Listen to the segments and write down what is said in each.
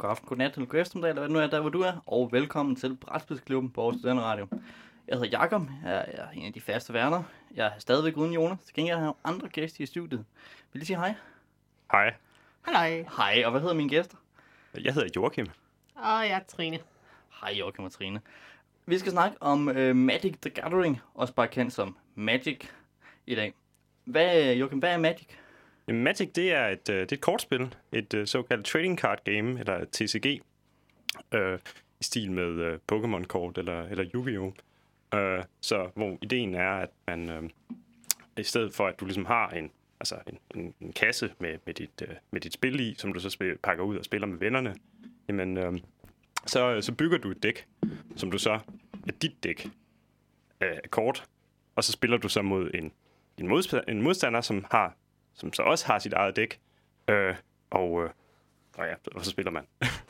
god aften, god nat eller god eftermiddag, eller hvad det nu er, der hvor du er. Og velkommen til Brætspilsklubben på Aarhus Studenterradio. Jeg hedder Jakob, jeg er en af de faste værter. Jeg er stadigvæk uden Jonas, til gengæld har jeg andre gæster i studiet. Vil I sige hej? Hej. Hej. Hej, og hvad hedder mine gæster? Jeg hedder Joachim. Og jeg er Trine. Hej Joachim og Trine. Vi skal snakke om Magic the Gathering, også bare kendt som Magic i dag. Joachim, hvad er Magic? Magic, det er et kortspil, et såkaldt trading card game, eller TCG, i stil med Pokémon-kort eller Yu-Gi-Oh! Så hvor ideen er, at man i stedet for, at du ligesom har en kasse med dit spil i, som du så pakker ud og spiller med vennerne, jamen, så bygger du et dæk, som du så er dit dæk af kort, og så spiller du så mod en modstander, som så også har sit eget dæk, og så spiller man.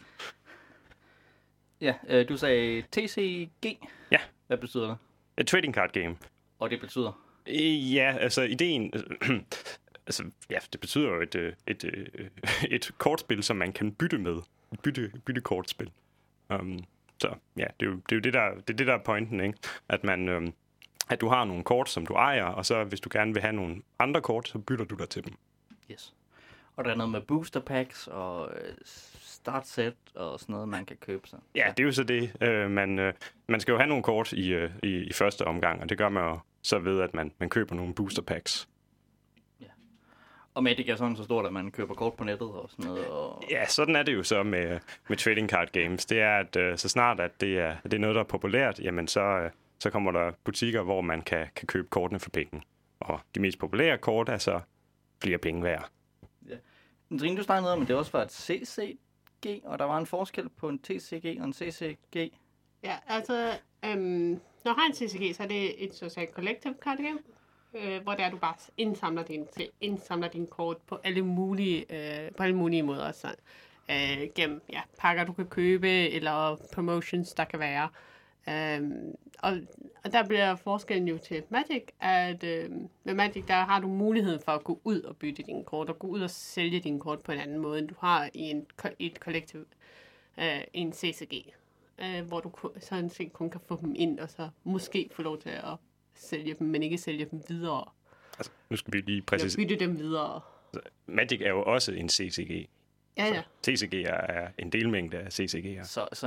Ja, du sagde TCG. Ja. Hvad betyder det? Et trading card game. Og det betyder? Ja, altså ideen... det betyder jo et kortspil, som man kan bytte med. Et byttekortspil. Så ja, det er jo det der er pointen, ikke? At du har nogle kort, som du ejer, og så hvis du gerne vil have nogle andre kort, så bytter du dig til dem. Yes. Og der er noget med booster packs og start set og sådan noget, man kan købe sig. Ja, det er jo så det. Man skal jo have nogle kort i første omgang, og det gør man jo så ved, at man køber nogle booster packs. Ja. Og Magic er sådan så stort, at man køber kort på nettet og sådan noget. Og... Ja, sådan er det jo så med trading card games. Det er, at så snart at det er noget, der er populært, jamen så kommer der butikker, hvor man kan købe kortene for penge. Og de mest populære kort er så flere penge værd. Ja. Trine, du snakkede noget om, at det også var et CCG, og der var en forskel på en TCG og en CCG. Ja, altså, når du har en CCG, så er det et socialt collective card game, hvor der du bare indsamler dine kort på alle mulige måder. Så, gennem pakker, du kan købe, eller promotions, der kan være. Og der bliver forskellen jo til Magic, at med Magic, der har du muligheden for at gå ud og bytte dine kort, og gå ud og sælge dine kort på en anden måde, end du har i et kollektiv, en CCG, hvor du sådan set kun kan få dem ind, og så måske få lov til at sælge dem, men ikke sælge dem videre. Altså, nu skal vi lige præcis... Bytte dem videre. Magic er jo også en CCG. Ja. TCG er en delmængde af CCG'er. Så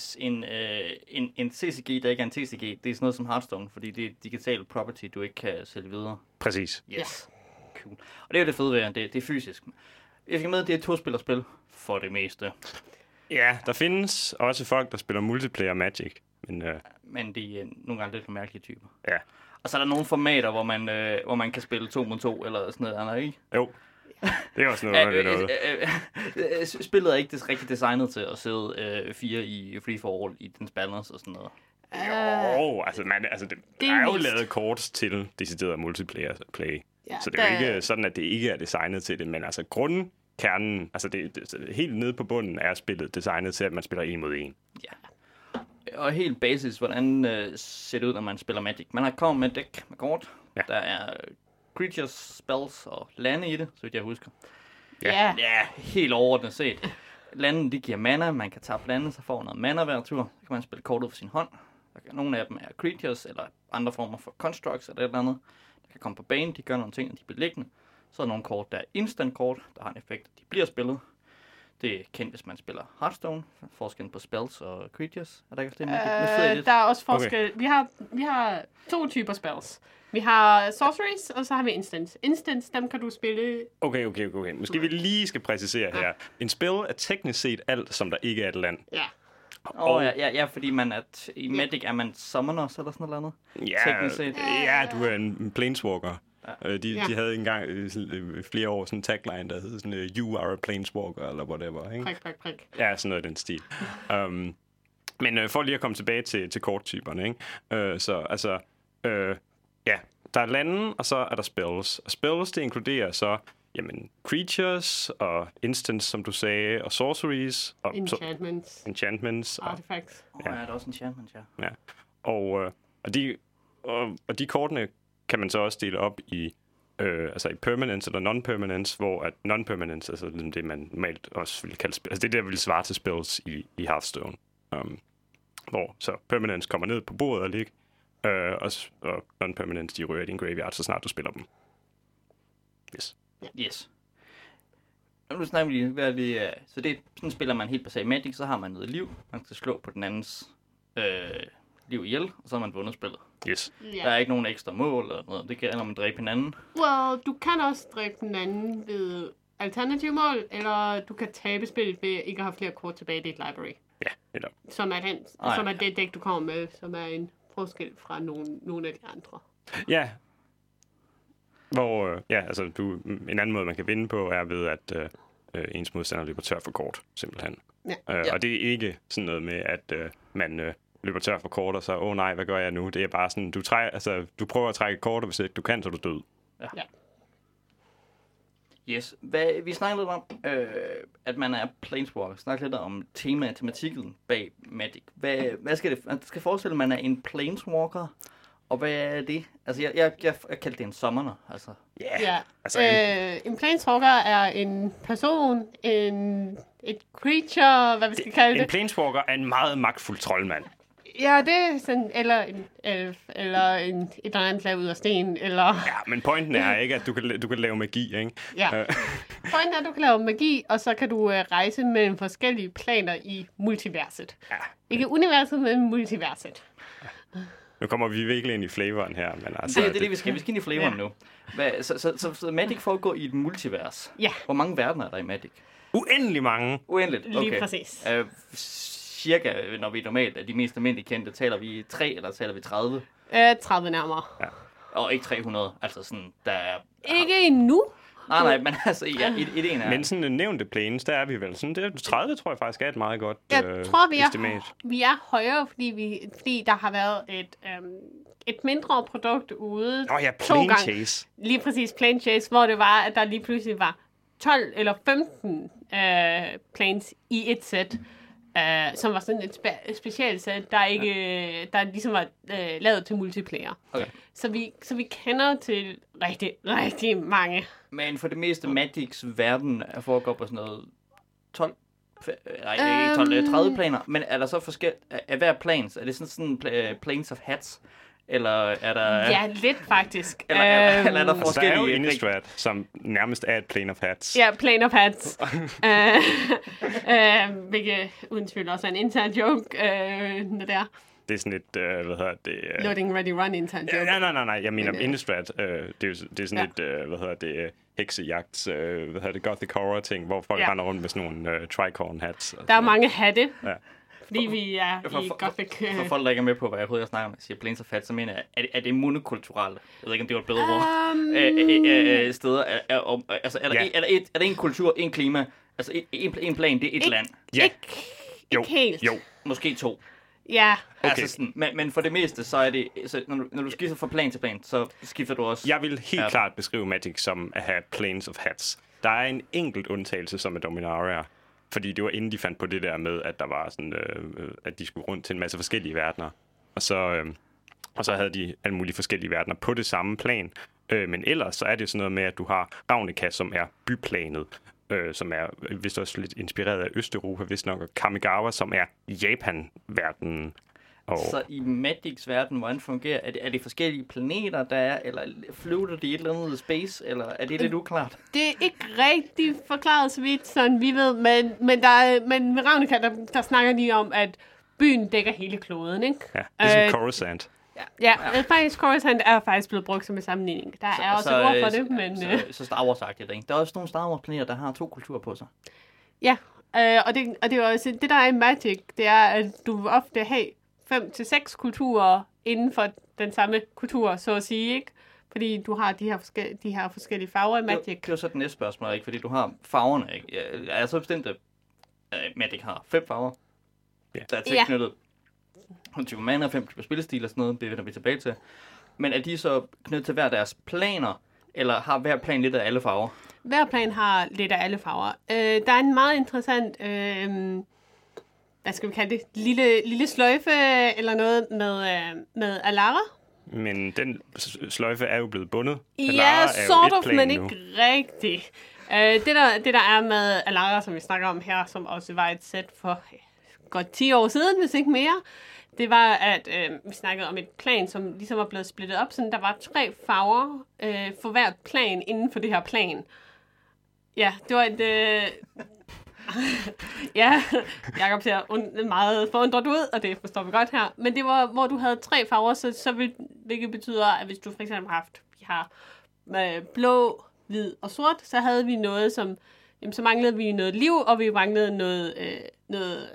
en CCG, der ikke er en TCG, det er sådan noget som Hearthstone, fordi det er digital property, du ikke kan sælge videre. Præcis. Yes. Ja. Cool. Og det er jo det fede ved, at det er fysisk. Jeg fik med, at det er et to-spillerspil for det meste. Ja, der findes også folk, der spiller multiplayer Magic. Men de er nogle gange lidt for mærkelige typer. Ja. Og så er der nogle formater, hvor man kan spille 2 mod 2 eller sådan noget andet, ikke? Jo. Det er også noget. Spillet er ikke rigtig designet til at sidde 4 i free for all i dens balance og sådan noget. Jo, det er jo lavet kort til decideret multiplayer play. Ja, så det er jo ikke sådan, at det ikke er designet til det, men altså grundkernen, altså det helt nede på bunden er spillet designet til, at man spiller 1 mod 1. Ja. Og helt basis, hvordan ser det ud, når man spiller Magic? Man har kommet med et dæk med kort. Ja. Der er creatures, spells og lande i det, så vidt jeg husker. Ja. Ja, helt overordnet set. Lande, de giver mana, man kan tabe lande, så får noget mana hver tur. Så kan man spille kort ud for sin hånd. Nogle af dem er creatures, eller andre former for constructs, eller et eller andet. Der kan komme på banen, de gør nogle ting, og de bliver liggende. Så er der nogle kort, der er instant kort, der har en effekt, de bliver spillet. Det er kendt, hvis man spiller Hearthstone. Forskellen på spells og creatures. Er der ikke det med? Der er også forskel. Okay. Vi har 2 typer spells. Vi har sorceries, og så har vi instants. Instants, dem kan du spille... Okay. Måske vi lige skal præcisere her. En spell er teknisk set alt, som der ikke er et land. Ja. Ja, fordi i Magic er man summoners eller sådan noget andet. Ja, teknisk set. Ja, du er en planeswalker. Ja. De havde engang flere år sådan en tagline, der hed sådan, you are a planeswalker, eller whatever, ikke? Prik. Ja, sådan noget i den stil. Men for lige at komme tilbage til korttyperne, ikke? Der er lande, og så er der spells. Og spells, det inkluderer så, creatures og instants, som du sagde, og sorceries. Og enchantments. Artifacts. Ja, der er også enchantments, ja. Og de kortene kan man så også dele op i altså i permanence eller non-permanence, hvor at non-permanence, altså det, man normalt også ville kalde spil, altså det der ville svare til spells i Hearthstone. Hvor så permanence kommer ned på bordet og ligger, og non-permanence, de rører i din graveyard, så snart du spiller dem. Yes. Nu snakker vi lige, hvad det er. Så det sådan spiller man helt basalt Magic, så har man noget liv, man skal slå på den andens liv ihjel, og så har man vundet spillet. Yes. Ja. Der er ikke nogen ekstra mål eller noget. Det kan man dræbe hinanden. Well, du kan også dræbe hinanden ved alternative mål, eller du kan tabe spillet ved ikke at have flere kort tilbage i dit library. Ja, eller. Som er det dæk, du kommer med, som er en forskel fra nogle af de andre. Ja. Hvor, altså en anden måde, man kan vinde på, er ved, at ens modstander løber tør for kort, simpelthen. Ja. Og det er ikke sådan noget med, at man løber tør for kort, og så, nej, hvad gør jeg nu? Det er bare sådan, du prøver at trække kort, og hvis ikke du kan, så er du død. Ja. Yes. Vi snakkede lidt om, at man er planeswalker. Snakkede lidt om tematikken bag Magic. Hvad skal det? Man skal forestille, at man er en planeswalker. Og hvad er det? Altså, jeg kaldte det en summoner, altså. Ja. Altså, en planeswalker er en person, et creature, hvad vi skal kalde det. En planeswalker er en meget magtfuld troldmand. Ja, det er sådan, eller en elf, eller et eller andet lavet ud af sten, eller... Ja, men pointen er ikke, at du kan lave magi, ikke? Ja. Pointen er, at du kan lave magi, og så kan du rejse mellem forskellige planer i multiverset. Ja. Ikke universet, men multiverset. Nu kommer vi virkelig ind i flavoren her, men altså... Det er det, vi skal. Vi skal ind i flavoren nu. Så Magic foregår i et multivers. Ja. Hvor mange verdener er der i Magic? Uendelig mange. Uendeligt, okay. Lige præcis. Cirka, når vi normalt er de mest almindelige kendte, taler vi 3 eller taler vi 30? 30 nærmere. Ja. Og ikke 300, altså sådan, der er... Ikke endnu. Nej, men altså, ja, et en er... Men sådan nævnte planes, der er vi vel sådan, det er 30, tror jeg faktisk er et meget godt Jeg tror, estimat. vi er højere, fordi der har været et mindre produkt ude. Ja, Plane Chase. Lige præcis, Plane Chase, hvor det var, at der lige pludselig var 12 eller 15 planes i et sæt. Som var sådan et specielt sæt, der ligesom var lavet til multiplayer. Okay. Så vi kender til rigtig, rigtig mange. Men for det meste Magics verden foregår på sådan noget 12... Nej, ikke 12, 30 planer. Men er der så forskelligt... Er hver plans? Er det sådan planes of hats? Eller er der... Ja, lidt faktisk. Eller er der forskellige... Der er jo Innistrad, som nærmest er et plane of hats. Ja, plane of hats. Hvilket uden tvivl også er en intern joke, når det er. Det er sådan et, Loading Ready Run intern joke. Nej, jeg mener Innistrad, det er sådan et, heksejagt, gothic horror ting, hvor folk render rundt med sådan nogle tricorn hats. Der er mange hatte. Ja. Fordi vi er i Gothic. For folk, der ikke er med på, hvad jeg snakker om, jeg siger planes of hats, så mener jeg, er det monokulturelt? Jeg ved ikke, om det var et bedre ord. Steder, altså, er der en kultur, en klima, altså en plan, det er et land? Ja. Ikke helt. Jo. Måske 2. Ja. Okay. Altså sådan, men for det meste, så er det, så når du skifter fra plan til plan, så skifter du også... Jeg vil helt klart beskrive Magic som at have planes of hats. Der er en enkelt undtagelse, som er Dominaria. Fordi det var inden de fandt på det der med, at der var sådan, at de skulle rundt til en masse forskellige verdener. Og så havde de alle mulige forskellige verdener på det samme plan. Men ellers så er det sådan noget med, at du har Ravnica, som er byplanet, som er vist også lidt inspireret af Østeuropa, vist nok, og Kamigawa, som er Japan-verdenen. Så i Magics verden, hvordan fungerer? Er det forskellige planeter, der er, eller flyver de et eller andet space, eller er det lidt uklart? Det er ikke rigtig forklaret så vidt, sådan vi ved, men med Ravnica, der snakker de om, at byen dækker hele kloden, ikke? Ja, det er som Coruscant. Ja, faktisk Coruscant er faktisk blevet brugt som en sammenligning. Der er også et ord for det, men... Så Star Wars-agtigt, ikke? Der er også nogle Star Wars-planeter, der har 2 kulturer på sig. Ja, og det er også det, der er i Magic, det er, at du vil ofte have 5-6 kulturer inden for den samme kultur, så at sige, ikke? Fordi du har de her forskellige farver i Magic. Det er jo så det næste spørgsmål, ikke? Fordi du har farverne, ikke? Jeg er så bestemt, at Magic har 5 farver, der er tilknyttet 5 typer mana, 5 typer spillestil og sådan noget, det vender vi tilbage til. Men er de så knyttet til hver deres planer, eller har hver plan lidt af alle farver? Hver plan har lidt af alle farver. Der er en meget interessant... hvad skal vi kalde det? Lille sløjfe eller noget med Alara, Men den sløjfe er jo blevet bundet. Ja, sort of, men ikke rigtigt. Det der er med Alara, som vi snakker om her, som også var et sæt for godt 10 år siden, hvis ikke mere, det var, at vi snakkede om et plan, som ligesom var blevet splittet op, så der var 3 farver for hvert plan inden for det her plan. Ja, det var et... ja, Jacob ser meget forundret ud, og det forstår vi godt her. Men det var, hvor du havde 3 farver, hvilket betyder, at hvis du for eksempel har blå, hvid og sort, så havde vi noget, så manglede vi noget liv, og vi manglede noget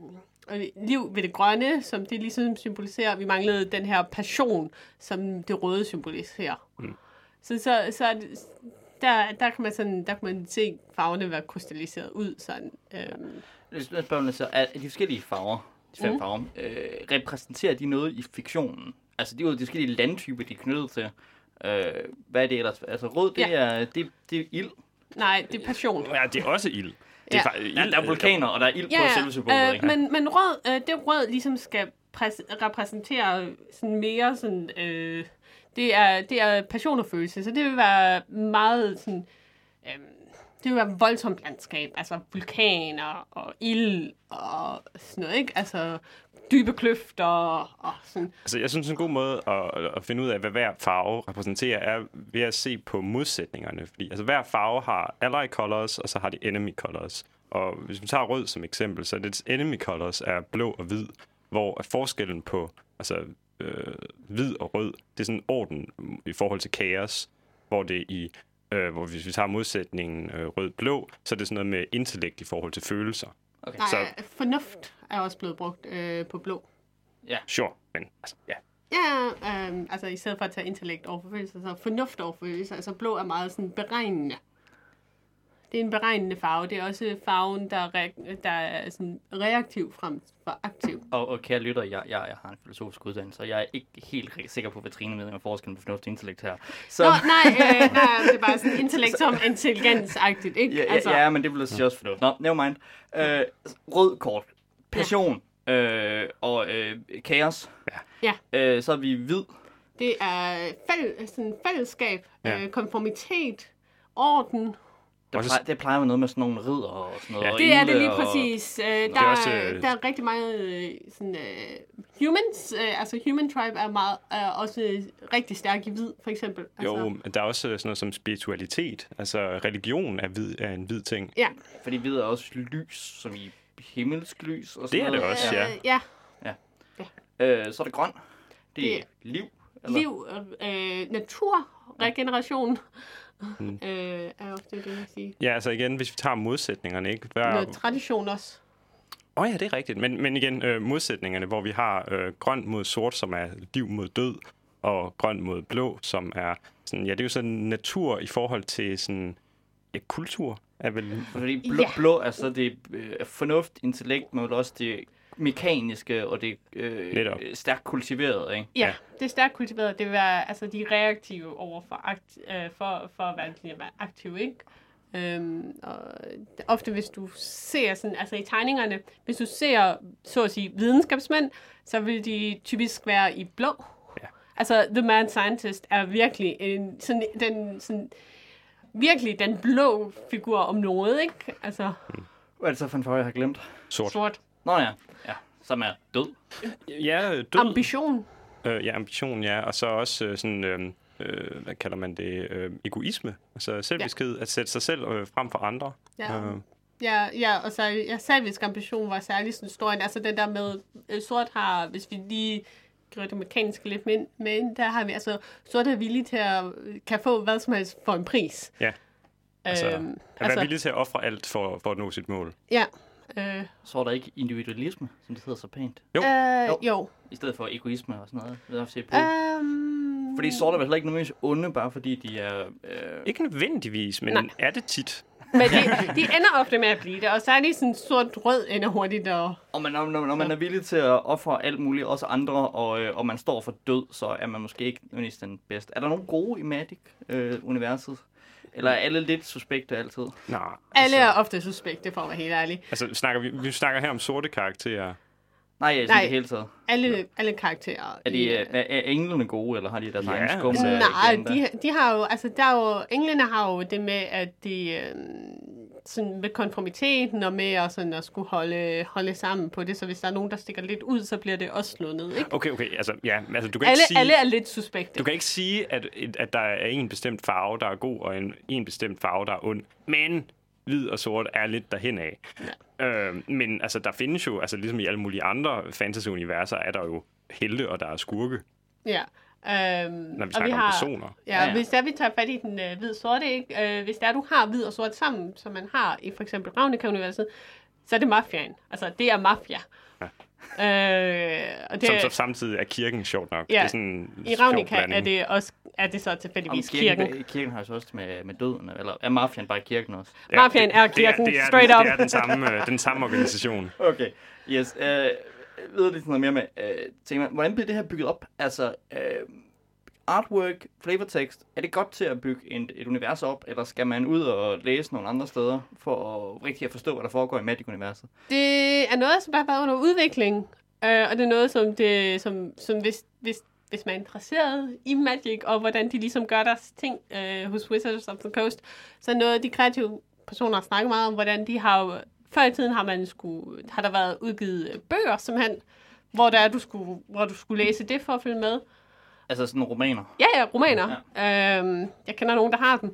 liv ved det grønne, som det ligesom symboliserer. Vi manglede den her passion, som det røde symboliserer. Mm. Så der kan man se farverne være krystalliseret ud. Sådan. Er de forskellige farver, de 5 farver, repræsenterer de noget i fiktionen? Altså de forskellige landtyper, de er knyttet til. Hvad er det ellers? Altså rød, det er ild. Nej, det er passion. Ja, det er også ild. Ja. Der er vulkaner, og der er ild på selve symbolet. Men rød, det rød ligesom skal repræsentere sådan mere sådan... Det er passion og følelse, så det vil være meget sådan... det vil være voldsomt landskab, altså vulkaner og ild og sådan noget, ikke? Altså dybe kløfter og sådan. Altså jeg synes en god måde at finde ud af, hvad hver farve repræsenterer, er ved at se på modsætningerne. Fordi altså hver farve har ally colors, og så har de enemy colors. Og hvis vi tager rød som eksempel, så dets enemy colors er blå og hvid, hvor forskellen på hvid og rød, det er sådan orden i forhold til kaos, hvor det hvor hvis vi tager modsætningen rød-blå, så er det sådan noget med intellekt i forhold til følelser. Okay. Nej, fornuft er også blevet brugt på blå. Ja. Sure, men altså, ja. Ja, altså i stedet for at tage intellekt over for følelser, så fornuft over for følelser. Altså blå er meget sådan beregnende. Det er en beregnende farve. Det er også farven, der er sådan reaktiv frem for aktiv. Og kære lytter, jeg har en filosofisk uddannelse, og jeg er ikke helt sikker på, hvad Trine med forskellen på fornuft og intellekt her. Så... Nå, nej, det er bare sådan intellekt som intelligensagtigt, ikke? Ja, altså. Ja, men det bliver også fornuft. Nå, never mind. Rød kort. Passion. Og kaos. Ja. Så er vi hvid. Det er fællesskab, konformitet, orden. Det plejer at være noget med sådan nogle ridder og sådan noget. Ja. Det er det lige præcis. Der er rigtig meget humans. Altså human tribe er også rigtig stærk i hvid, for eksempel. Altså. Jo, der er også sådan noget som spiritualitet. Altså religion er en hvid ting. Ja. Fordi hvid er også lys, som i himmelsk lys. Og sådan det er noget. Det også, ja. Så er det grøn. Det er liv. Eller? Liv, natur, regeneration. Er ofte det, jeg siger. Ja, altså igen, hvis vi tager modsætningerne, ikke? Noget tradition også. Ja, det er rigtigt. Men igen, modsætningerne, hvor vi har grøn mod sort, som er liv mod død, og grøn mod blå, som er sådan, det er jo sådan natur i forhold til sådan, kultur. Er vel... Fordi blå er så det fornuft, intellekt, men også det mekaniske og det stærkt kultiveret, ikke? Ja, det er stærkt kultiveret. Det vil være, altså de er reaktive over for at være aktive, ikke? Og ofte hvis du ser sådan, altså i tegningerne, hvis du ser, så at sige, videnskabsmænd, så vil de typisk være i blå. Ja. Altså, The Mad Scientist er virkelig virkelig den blå figur om noget, ikke? Altså... Hvad er det så for en farve, jeg har glemt? Sort. Nå ja, som er død. Ja, død. Ambition. Ambition, ja. Og så også sådan, hvad kalder man det, egoisme. Altså selvbevidsthed, at sætte sig selv frem for andre. Ja, og så selvisk ambition var særlig sådan stor. Altså den der med, sort har, hvis vi lige gør det mekaniske lidt med, der har vi, altså sort er villig til at kan få hvad som helst for en pris. Ja, at være villig til at ofre alt for at nå sit mål. Ja. Så er der ikke individualisme, som det hedder så pænt. Jo. I stedet for egoisme og sådan noget. Ved at se på. Fordi sort er vel ikke nødvendigvis onde, bare fordi de er... Ikke nødvendigvis, men er det tit. Men de ender ofte med at blive det, og så er de sådan sort-rød ender hurtigt. Og når man er villig til at ofre alt muligt, også andre, og man står for død, så er man måske ikke nødvendigvis den bedste. Er der nogen gode i Magic-universet? Eller er alle lidt suspekte altid? Alle er ofte suspekte, for at være helt ærlig. Altså, vi snakker her om sorte karakterer. Nej, jeg synes det hele taget. Alle karakterer. Er englene gode, eller har de deres egen skum? Nej, de har jo, altså englene har jo det med, at de sådan med konformiteten og med at skulle holde sammen på det, så hvis der er nogen, der stikker lidt ud, så bliver det også slået ned, ikke? Okay, altså du kan ikke sige... Alle er lidt suspekte. Du kan ikke sige, at der er en bestemt farve, der er god, og en bestemt farve, der er ond, men hvid og sort er lidt derhen af. Ja. Men altså, der findes jo, altså ligesom i alle mulige andre fantasy-universer, er der jo helte, og der er skurke. Ja. Når vi snakker om personer. Ja, hvis vi tager fat i den hvid-sorte, ikke? Hvis du har hvid og sort sammen, som man har i for eksempel Ravnica-universet, så er det mafiaen. Altså, det er mafia. Ja. Og det, som så samtidig er kirken sjovt nok. Ja, det er sådan i Ravnica er det så tilfældigvis kirken. Kirken har jo så også med døden, eller er mafiaen bare kirken også? Ja, mafiaen er kirken, straight up. Det er den samme organisation. Okay, yes. Ved lidt noget mere med tema. Hvordan bliver det her bygget op? Altså, artwork, flavortext, er det godt til at bygge et univers op, eller skal man ud og læse nogle andre steder, for at rigtig at forstå, hvad der foregår i Magic-universet? Det er noget, som der har været under udvikling, og det er noget, som hvis man er interesseret i Magic, og hvordan de ligesom gør deres ting hos Wizards of the Coast, så noget af de kreative personer har snakket meget om, hvordan de har... Før i tiden har der været udgivet bøger, simpelthen, hvor du skulle læse det for at følge med. Altså sådan romaner? Ja, romaner. Ja. Jeg kender nogen, der har dem.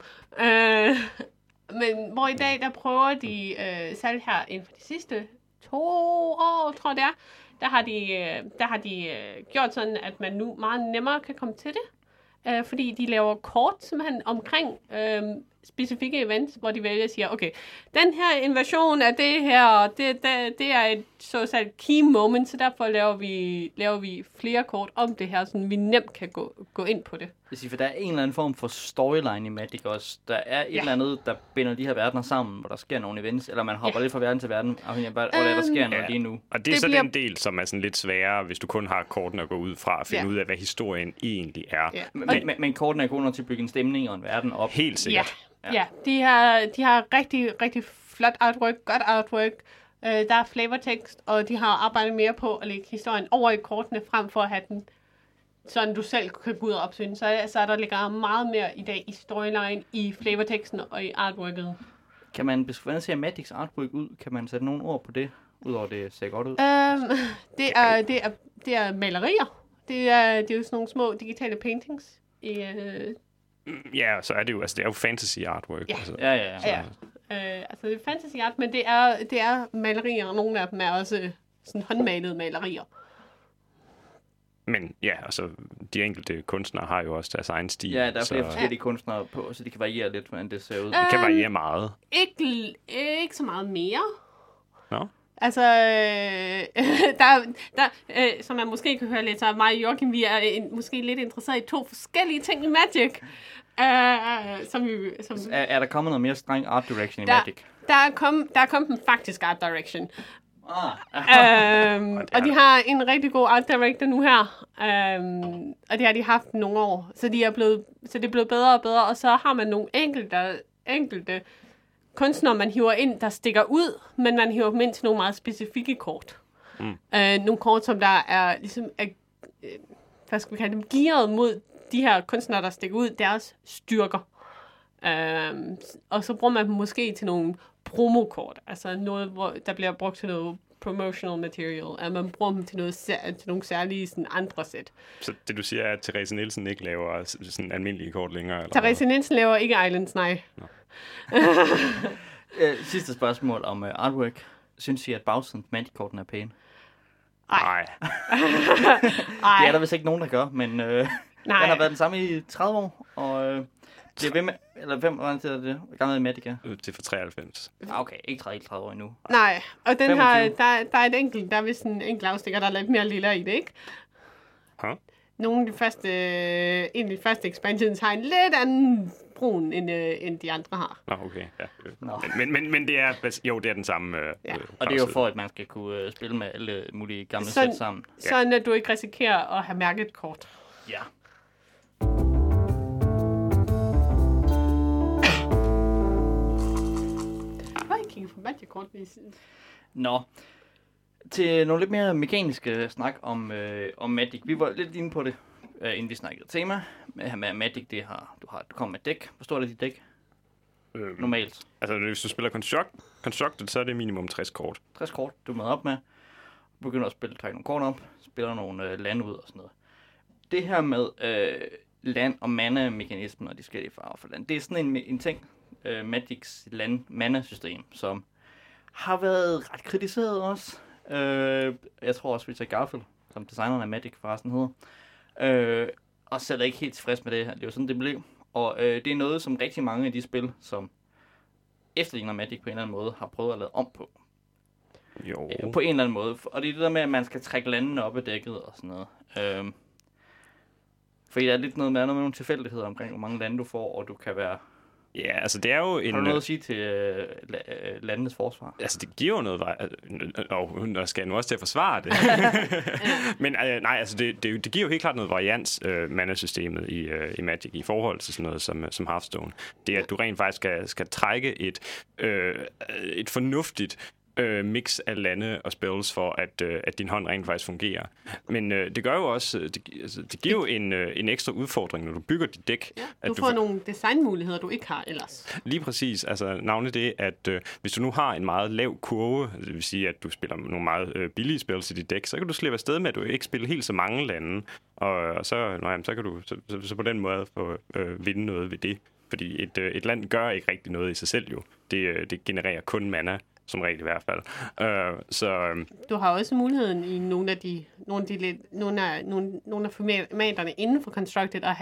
Men hvor i dag, der prøver de, særligt her inden for de sidste 2 år, tror jeg det er, der har de gjort sådan, at man nu meget nemmere kan komme til det. Fordi de laver kort simpelthen omkring specifikke events, hvor de vælger at sige, okay, den her invasion af det her, det er et såkaldt key moment, så derfor laver vi flere kort om det her, så vi nemt kan gå ind på det. For der er en eller anden form for storyline i Magic også. Der er et eller andet, der binder de her verdener sammen, hvor der sker nogle events, eller man hopper lidt fra verden til verden, afhængig af, hvor der sker noget lige nu. Og det er så den del, som er sådan lidt sværere, hvis du kun har kortene at gå ud fra, at finde ud af, hvad historien egentlig er. Ja. Men kortene er gode nok til at bygge en stemning og en verden op. Helt sikkert. Ja, de har rigtig, rigtig flot artwork, godt artwork. Der er flavortekst, og de har arbejdet mere på at lægge historien over i kortene, frem for at have den, sådan du selv kan gå ud og opsøge. Så der ligger meget mere i dag i storyline, i flavorteksten og i artworket. Kan man hvordan ser Magics artwork ud? Kan man sætte nogle ord på det, udover det ser godt ud? Det er malerier. Det er jo sådan nogle små digitale paintings. Ja, så er det jo, altså det er jo fantasy artwork. Ja. Altså. Ja. Altså det er fantasy art, men det er malerier, og nogle af dem er også sådan håndmalede malerier. Men ja, altså de enkelte kunstnere har jo også deres egen stil. Ja, der er flere forskellige kunstnere på, så de kan variere lidt, hvordan det ser ud. Det kan variere meget. Ikke så meget mere. Nå? Altså, som man måske kan høre lidt, så er mig og Joachim, vi er måske lidt interesseret i 2 forskellige ting i Magic. Er der kommet noget mere streng art direction i Magic? Der er kommet en faktisk art direction. Og de har en rigtig god art director nu her. Og det har de haft nogle år. Så det er blevet bedre og bedre. Og så har man nogle enkelte kunstnere, man hiver ind, der stikker ud, men man hiver dem ind til nogle meget specifikke kort. Nogle kort, som der er ligesom, hvad skal vi kalde dem, gearet mod de her kunstnere, der stikker ud, deres styrker. Og så bruger man dem måske til nogle promokort, altså noget, hvor der bliver brugt til noget promotional material, at man bruger dem til nogle særlige sådan, andre sæt. Så det du siger er, at Therese Nielsen ikke laver sådan almindelige kort længere? Eller Therese Nielsen laver ikke Islands, nej. Sidste spørgsmål om artwork. Synes I, at bagsiden på Magic-korten er pæne? Nej. Det er der vist ikke nogen, der gør, men den har været den samme i 30 år, og det er ved med, eller 5 år til det, gammel Magic er. Det er fra 93. Okay, ikke 30 år endnu. Nej, og den har, der er et enkelt, der er vist en enkelt afstikker, der er lidt mere lille i det, ikke? Nogle af de første expansions har en lidt anden brun, end de andre har. Nå, okay. Ja. Men det er, det er den samme. Og det er jo for, at man skal kunne spille med alle mulige gamle sæt sammen. Sådan, at du ikke risikerer at have mærket kort. Ja. Jeg har ikke kigget på Magic-kort lige siden. Nå. Til nogle lidt mere mekaniske snak om Magic. Vi var lidt inde på det, inden vi snakkede tema. Med Magic, du kommer med dæk. Hvor stort er dit dæk? Normalt. Altså, hvis du spiller Constructed, så er det minimum 60 kort. 60 kort, du er med op med. Begynder at trække nogle kort op. Spiller nogle land ud og sådan noget. Det her med land- og mana-mekanismen og de forskellige farver for land, det er sådan en ting, Magics land-mana-system, som har været ret kritiseret også. Jeg tror også, Richard Garfield, som designeren af Magic forresten hedder, og selv er ikke helt tilfreds med det her. Det er jo sådan, det blev. Og det er noget, som rigtig mange af de spil, som efterligner Magic på en eller anden måde, har prøvet at lave om på. Jo. På en eller anden måde. Og det er det der med, at man skal trække landene op af dækket og sådan noget. Fordi der er lidt noget med nogle tilfældigheder omkring, hvor mange lande du får, og du kan være... Ja, altså det er jo en... Har du noget at sige til landenes forsvar? Altså det giver jo noget vej... Og der skal jeg nu også til at forsvare det. Men nej, altså det giver jo helt klart noget varians, mana-systemet i Magic, i forhold til sådan noget som Hearthstone. Det er, at du rent faktisk skal trække et fornuftigt mix af lande og spells for, at din hånd rent faktisk fungerer. Men det gør jo også, det giver jo en ekstra udfordring, når du bygger dit dæk. Ja, du får nogle designmuligheder, du ikke har ellers. Lige præcis. Altså navnet det, at hvis du nu har en meget lav kurve, det vil sige, at du spiller nogle meget billige spells i dit dæk, så kan du slippe afsted med, at du ikke spiller helt så mange lande. Og så kan du så på den måde få vinde noget ved det. Fordi et land gør ikke rigtig noget i sig selv jo. Det genererer kun mana, som regel i hvert fald. Du har også muligheden i nogle af formaterne inden for Constructed at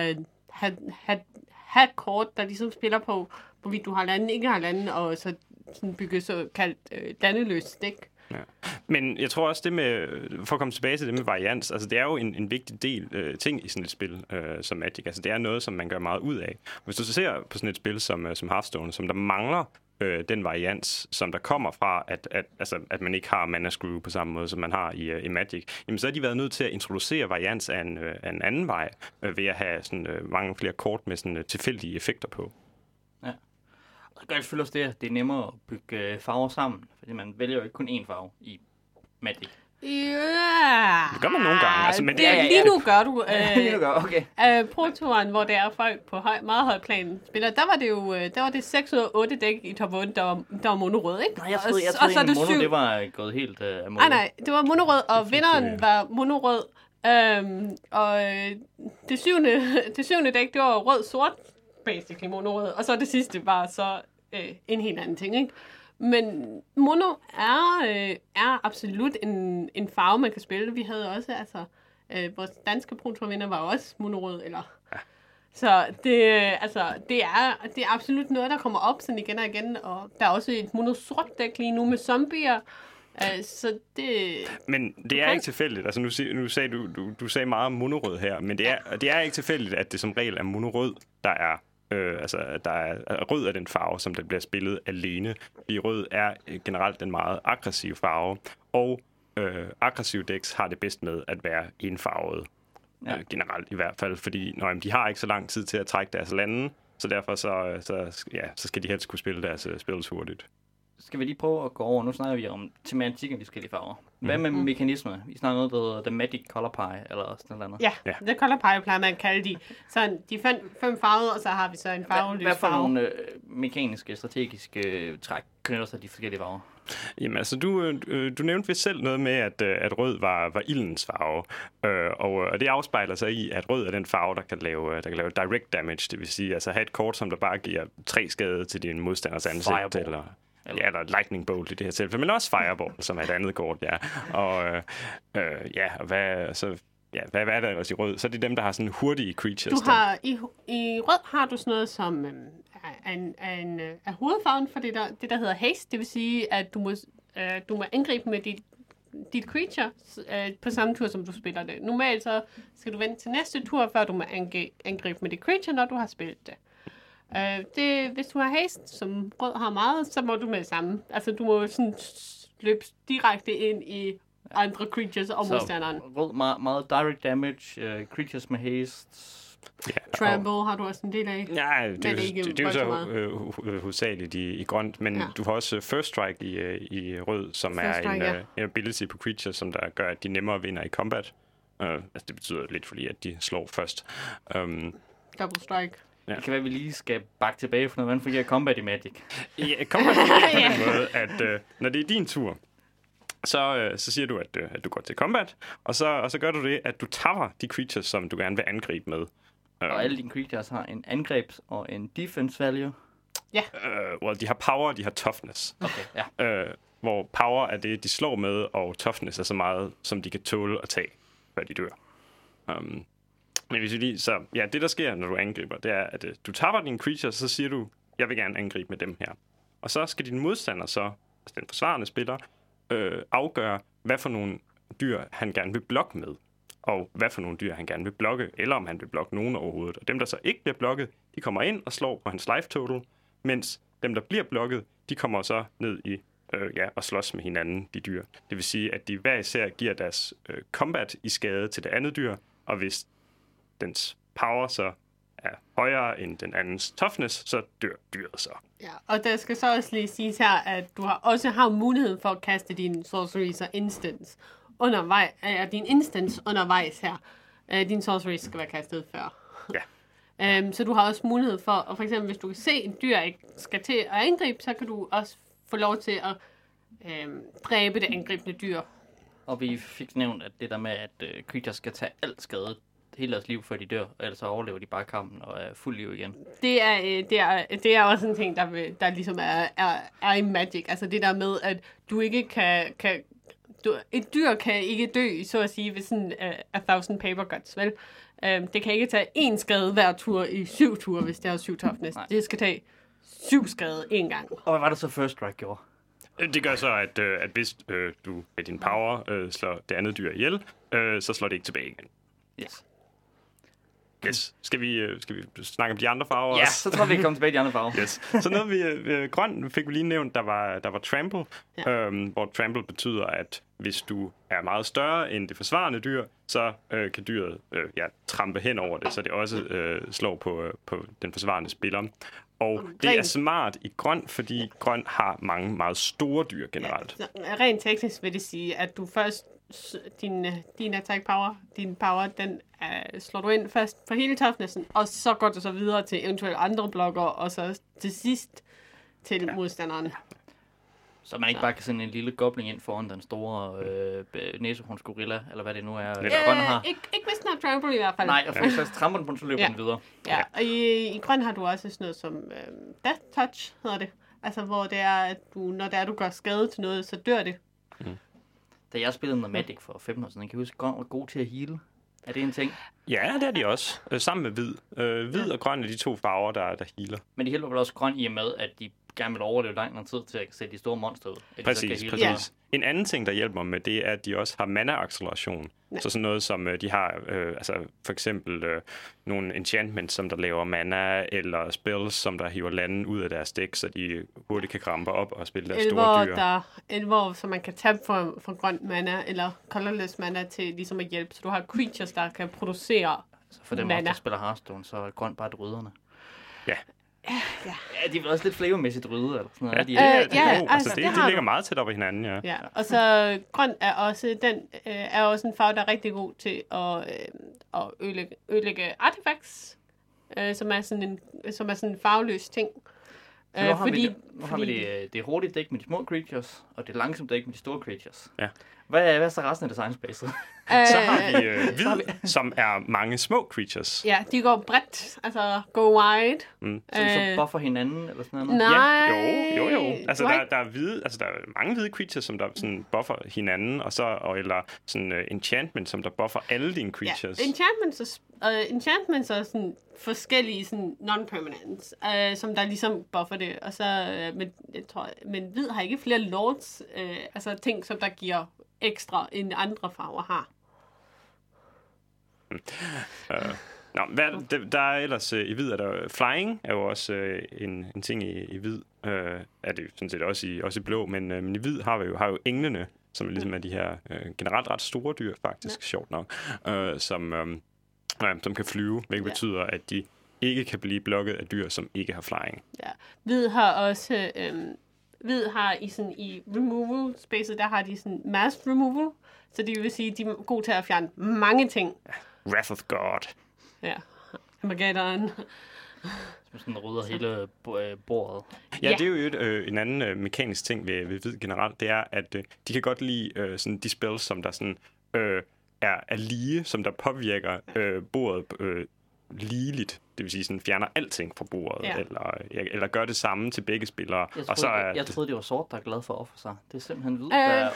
have kort, der ligesom spiller på, hvorvidt du har lande, ikke har lande, og så sådan bygge såkaldt landeløst dæk. Ja. Men jeg tror også, det med, for at komme tilbage til det med varians, altså det er jo en vigtig del ting i sådan et spil som Magic. Altså det er noget, som man gør meget ud af. Hvis du så ser på sådan et spil som Hearthstone, som der mangler den varians, som der kommer fra, at man ikke har mana screw på samme måde, som man har i Magic, jamen så har de været nødt til at introducere varians af en anden vej, ved at have sådan, mange flere kort med sådan, tilfældige effekter på. Ja. Og det gør selvfølgelig også det, at det er nemmere at bygge farver sammen, fordi man vælger jo ikke kun én farve i Magic. Ja. Det gør man nogle gange. Altså, men lige nu gør du. Lige nu gør, okay. Pro-turen, hvor det er folk på meget høj plan spiller, der var det 6 ud af 8 dæk i top 8, der var monorød, ikke? Nej, jeg troede at mono, det var gået helt amok. Nej, det var monorød, og vinderen var monorød. Og det syvende dæk, det var rød-sort, basically monorød, og så det sidste var så en helt anden ting, ikke? Men mono er absolut en farve, man kan spille. Vi havde også, vores danske pro-tour-vinder var også monorød, eller... Ja. Så det er absolut noget, der kommer op sådan igen og igen, og der er også et monosort dæk lige nu med zombier, så det... Men det er ikke tilfældigt. Altså nu sagde du sagde meget om monorød her, men det er ikke tilfældigt, at det som regel er monorød, der er rød af den farve, som der bliver spillet alene. Fordi rød er generelt en meget aggressiv farve, og aggressive decks har det bedst med at være enfarvet. Ja. Generelt i hvert fald, fordi de har ikke så lang tid til at trække deres lande, så derfor så skal de helst kunne spille deres spils hurtigt. Skal vi lige prøve at gå over? Nu snakker vi om tematik af de forskellige farver. Hvad med mekanismer? Vi snakker noget, der hedder The Magic Color Pie, eller sådan noget. Ja, The Color Pie plejer man at kalde de. Så de 5 farver, og så har vi så en farveløs farve. Hvad for nogle mekaniske, strategiske træk knytter sig de forskellige farver? Jamen altså, du nævnte vist selv noget med, at rød var ildens farve. Og det afspejler sig i, at rød er den farve, der kan lave direct damage. Det vil sige, altså have et kort, som der bare giver 3 skade til din modstanders ansigt. Fireball. Eller Lightning Bolt i det her tilfælde, men også Fireball, som er et andet kort, ja. Og hvad er der ellers i rød? Så er det dem, der har sådan hurtige creatures. I rød har du sådan noget som er hovedfarven for det der hedder haste. Det vil sige, at du må angribe med dit creature på samme tur, som du spiller det. Normalt så skal du vente til næste tur, før du må angribe med dit creature, når du har spillet det. Hvis du har haste, som rød har meget, så må du med det samme. Altså, du må sådan løbe direkte ind i andre creatures og modstanderen. Så rød meget direct damage, creatures med haste, Trample har du også en del af. Ja, det er jo så meget. hovedsageligt i grønt, men du har også First Strike i rød, som First er Strike, en ability på creatures, som der gør, at de nemmere vinder i combat. Altså det betyder lidt, fordi at de slår først. Double Strike. Ja. Det kan være, at vi lige skal bakke tilbage for noget, hvordan fungerer combat i Magic. Ja, combat fungerer på den måde, at når det er din tur, så siger du, at du går til combat, og så gør du det, at du tapper de creatures, som du gerne vil angribe med. Og alle dine creatures har en angrebs- og en defense value. Ja. Well, de har power, og de har toughness. Okay, ja. Hvor power er det, de slår med, og toughness er så meget, som de kan tåle at tage, før de dør. Men hvis vi lige, så ja, det der sker, når du angriber, det er, at du tapper dine creatures, så siger du, jeg vil gerne angribe med dem her. Og så skal din modstander så, altså den forsvarende spiller, afgøre, hvad for nogle dyr han gerne vil blokke med, og hvad for nogle dyr han gerne vil blokke, eller om han vil blokke nogen overhovedet. Og dem, der så ikke bliver blokket, de kommer ind og slår på hans life total, mens dem, der bliver blokket, de kommer så ned i og slås med hinanden, de dyr. Det vil sige, at de hver især giver deres combat i skade til det andet dyr, og hvis dens power så er højere end den andens toughness, så dør dyret så. Ja, og der skal så også lige siges her, at du også har muligheden for at kaste din sorceries og instance undervejs, din instance undervejs her. Din sorceries skal være kastet før. Ja. Så du har også mulighed for, og for eksempel hvis du kan se, at en dyr ikke skal til at angribe, så kan du også få lov til at dræbe det angribende dyr. Og vi fik nævnt, at det der med, at creatures skal tage alt skade hele deres liv, før de dør, ellers så overlever de bare kampen og er fuld liv igen. Det er også en ting, der ligesom er i Magic. Altså det der med, at du ikke kan et dyr kan ikke dø, så at sige, ved sådan 1000 paper guts, vel? Det kan ikke tage 1 skade hver tur i 7 ture, hvis det har 7 toughness. Nej. Det skal tage 7 skade 1 gang. Og hvad var det så First Strike gjorde? Det gør så, at hvis du med din power slår det andet dyr ihjel, så slår det ikke tilbage igen. Yes. Yes. Skal vi snakke om de andre farver? Ja, så tror vi, vi kommer tilbage til de andre farver. Yes. Så noget vi grøn fik vi lige nævnt, der var trample, hvor trample betyder, at hvis du er meget større end det forsvarende dyr, så kan dyret trampe hen over det, så det også slår på den forsvarende spiller. Og det er smart i grøn, fordi grøn har mange meget store dyr generelt. Ja, rent teknisk vil det sige, at du først din attack power, din power, den slår du ind først for hele toughnessen, og så går du så videre til eventuelle andre blokker, og så til sidst til modstanderen. Så man ikke bare kan sende en lille gobling ind foran den store næsehornsgorilla, eller hvad det nu er, grøn har. Ikke hvis den har trample i hvert fald. Nej, og hvis tramper den på, så løber den videre. Ja, og i grøn har du også sådan noget som death touch, hedder det. Altså, hvor det er, at når du gør skade til noget, så dør det. Da jeg spillede med Magic for 15 år siden, kan jeg huske, at grøn var god til at heale. Er det en ting? Ja, det er de også. Sammen med hvid. Hvid og grøn er de 2 farver, der healer. Men de hjælper vel også grøn i og med, at de gerne vil overleve lang tid til at sætte de store monster ud. Præcis. Ja. En anden ting, der hjælper med det, er, at de også har mana-acceleration. Ja. Så sådan noget som, de har for eksempel nogle enchantments, som der laver mana, eller spells, som der hiver landen ud af deres dæk, så de hurtigt kan krampe op og spille deres store dyr. Elver, så man kan tabe for grøn mana, eller colorless mana til ligesom at hjælpe. Så du har creatures, der kan producere så for dem, der spiller Hearthstone, så er grøn bare dryderne. Ja. Ja, de er også lidt flavormæssigt rydde, eller sådan noget. Det ligger meget tæt op i hinanden, ja. Og så grøn er også en farve, der er rigtig god til at ødelægge artifacts, som er sådan en farveløs ting. Nu har vi det hurtige dæk med de små creatures, og det langsomme dæk med de store creatures. Ja. Hvad er så resten af designspacet? Så har vi hvid, som er mange små creatures. Ja, de går bredt, altså go wide. Så buffer hinanden, eller sådan noget? Nej. Ja, jo. Altså, der er mange hvide creatures, som der sådan buffer hinanden, eller sådan enchantment, som der buffer alle dine creatures. Ja, enchantments er sådan forskellige sådan non-permanents, som der ligesom buffer det. Og så, men hvid har ikke flere lords, altså ting, som der giver ekstra, end andre farver har. Der er ellers i hvid, er der flying, er jo også en ting i hvid. Er det sådan set også i blå, men i hvid har jo englene, som ligesom er de her generelt ret store dyr, faktisk, sjovt nok, som kan flyve, hvilket betyder, at de ikke kan blive blokket af dyr, som ikke har flying. Ja. Hvid har også... Hvid har i removal spacet, der har de sådan mass removal. Så det vil sige, at de er gode til at fjerne mange ting. Wrath of God. Ja. Armageddon. Som sådan rydder hele bordet. Ja, det er jo en anden mekanisk ting ved hvid generelt, det er, at de kan godt lide sådan de spells, som der sådan er lige, som der påvirker bordet ligeligt. Det vil sige, sådan fjerner alting fra bordet, eller gør det samme til begge spillere. Jeg troede, det var sort, der er glad for at ofre sig. Det er simpelthen hvid,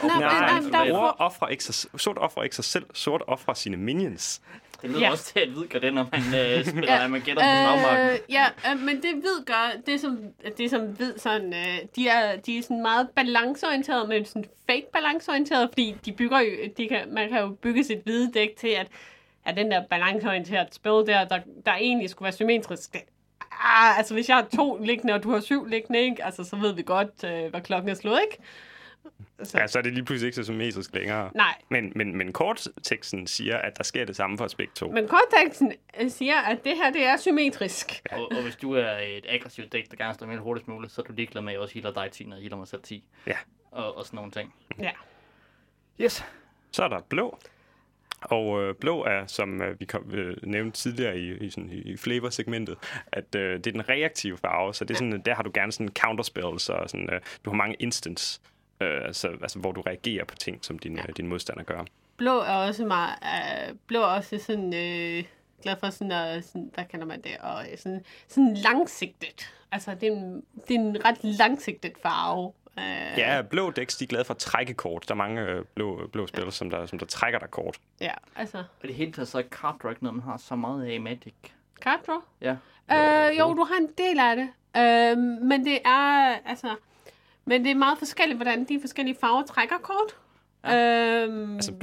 Sort offrer ikke sig selv. Sort offrer sine minions. Det lyder også til, at hvid gør det, når man spiller Armageddon på slagmarken. Men det hvid gør, det som hvid sådan, de er sådan meget balanceorienterede, men sådan fake balanceorienterede, fordi man kan jo bygge sit hvide dæk til, at den der balanceorienterede spil der egentlig skulle være symmetrisk. Altså hvis jeg har 2 liggende, og du har 7 liggende, ikke? Altså så ved vi godt, hvad klokken er slået, ikke? Så er det lige pludselig ikke så symmetrisk længere. Nej. Men kortteksten siger, at der sker det samme for os begge to. Men kortteksten siger, at det her, det er symmetrisk. Og hvis du er et aggressivt dæk, der gerne står med hurtigst muligt, så er du ligeglad med, at jeg også healer dig 10, og healer mig selv 10. Ja. Og sådan nogle ting. Ja. Yes. Så er der blå. Og blå er, som vi nævnte tidligere i flavor-segmentet, at det er den reaktive farve, så det er sådan, der har du gerne sådan counterspells, og sådan, du har mange instants, altså, hvor du reagerer på ting, som din modstander gør. Blå er også meget, sådan glad for sådan, hvad kalder man det, og sådan langsigtet. Altså, det er en ret langsigtet farve. Ja, blå decks, de er glade for at trække kort. Der er mange blå spil, som der trækker dig kort. Ja, altså. Og det hele taget så er card draw ikke noget, man har så meget af i Magic. Card draw? Ja. Jo, du har en del af det. Men det er, altså... Men det er meget forskelligt, hvordan de forskellige farver trækker kort. Ja. Altså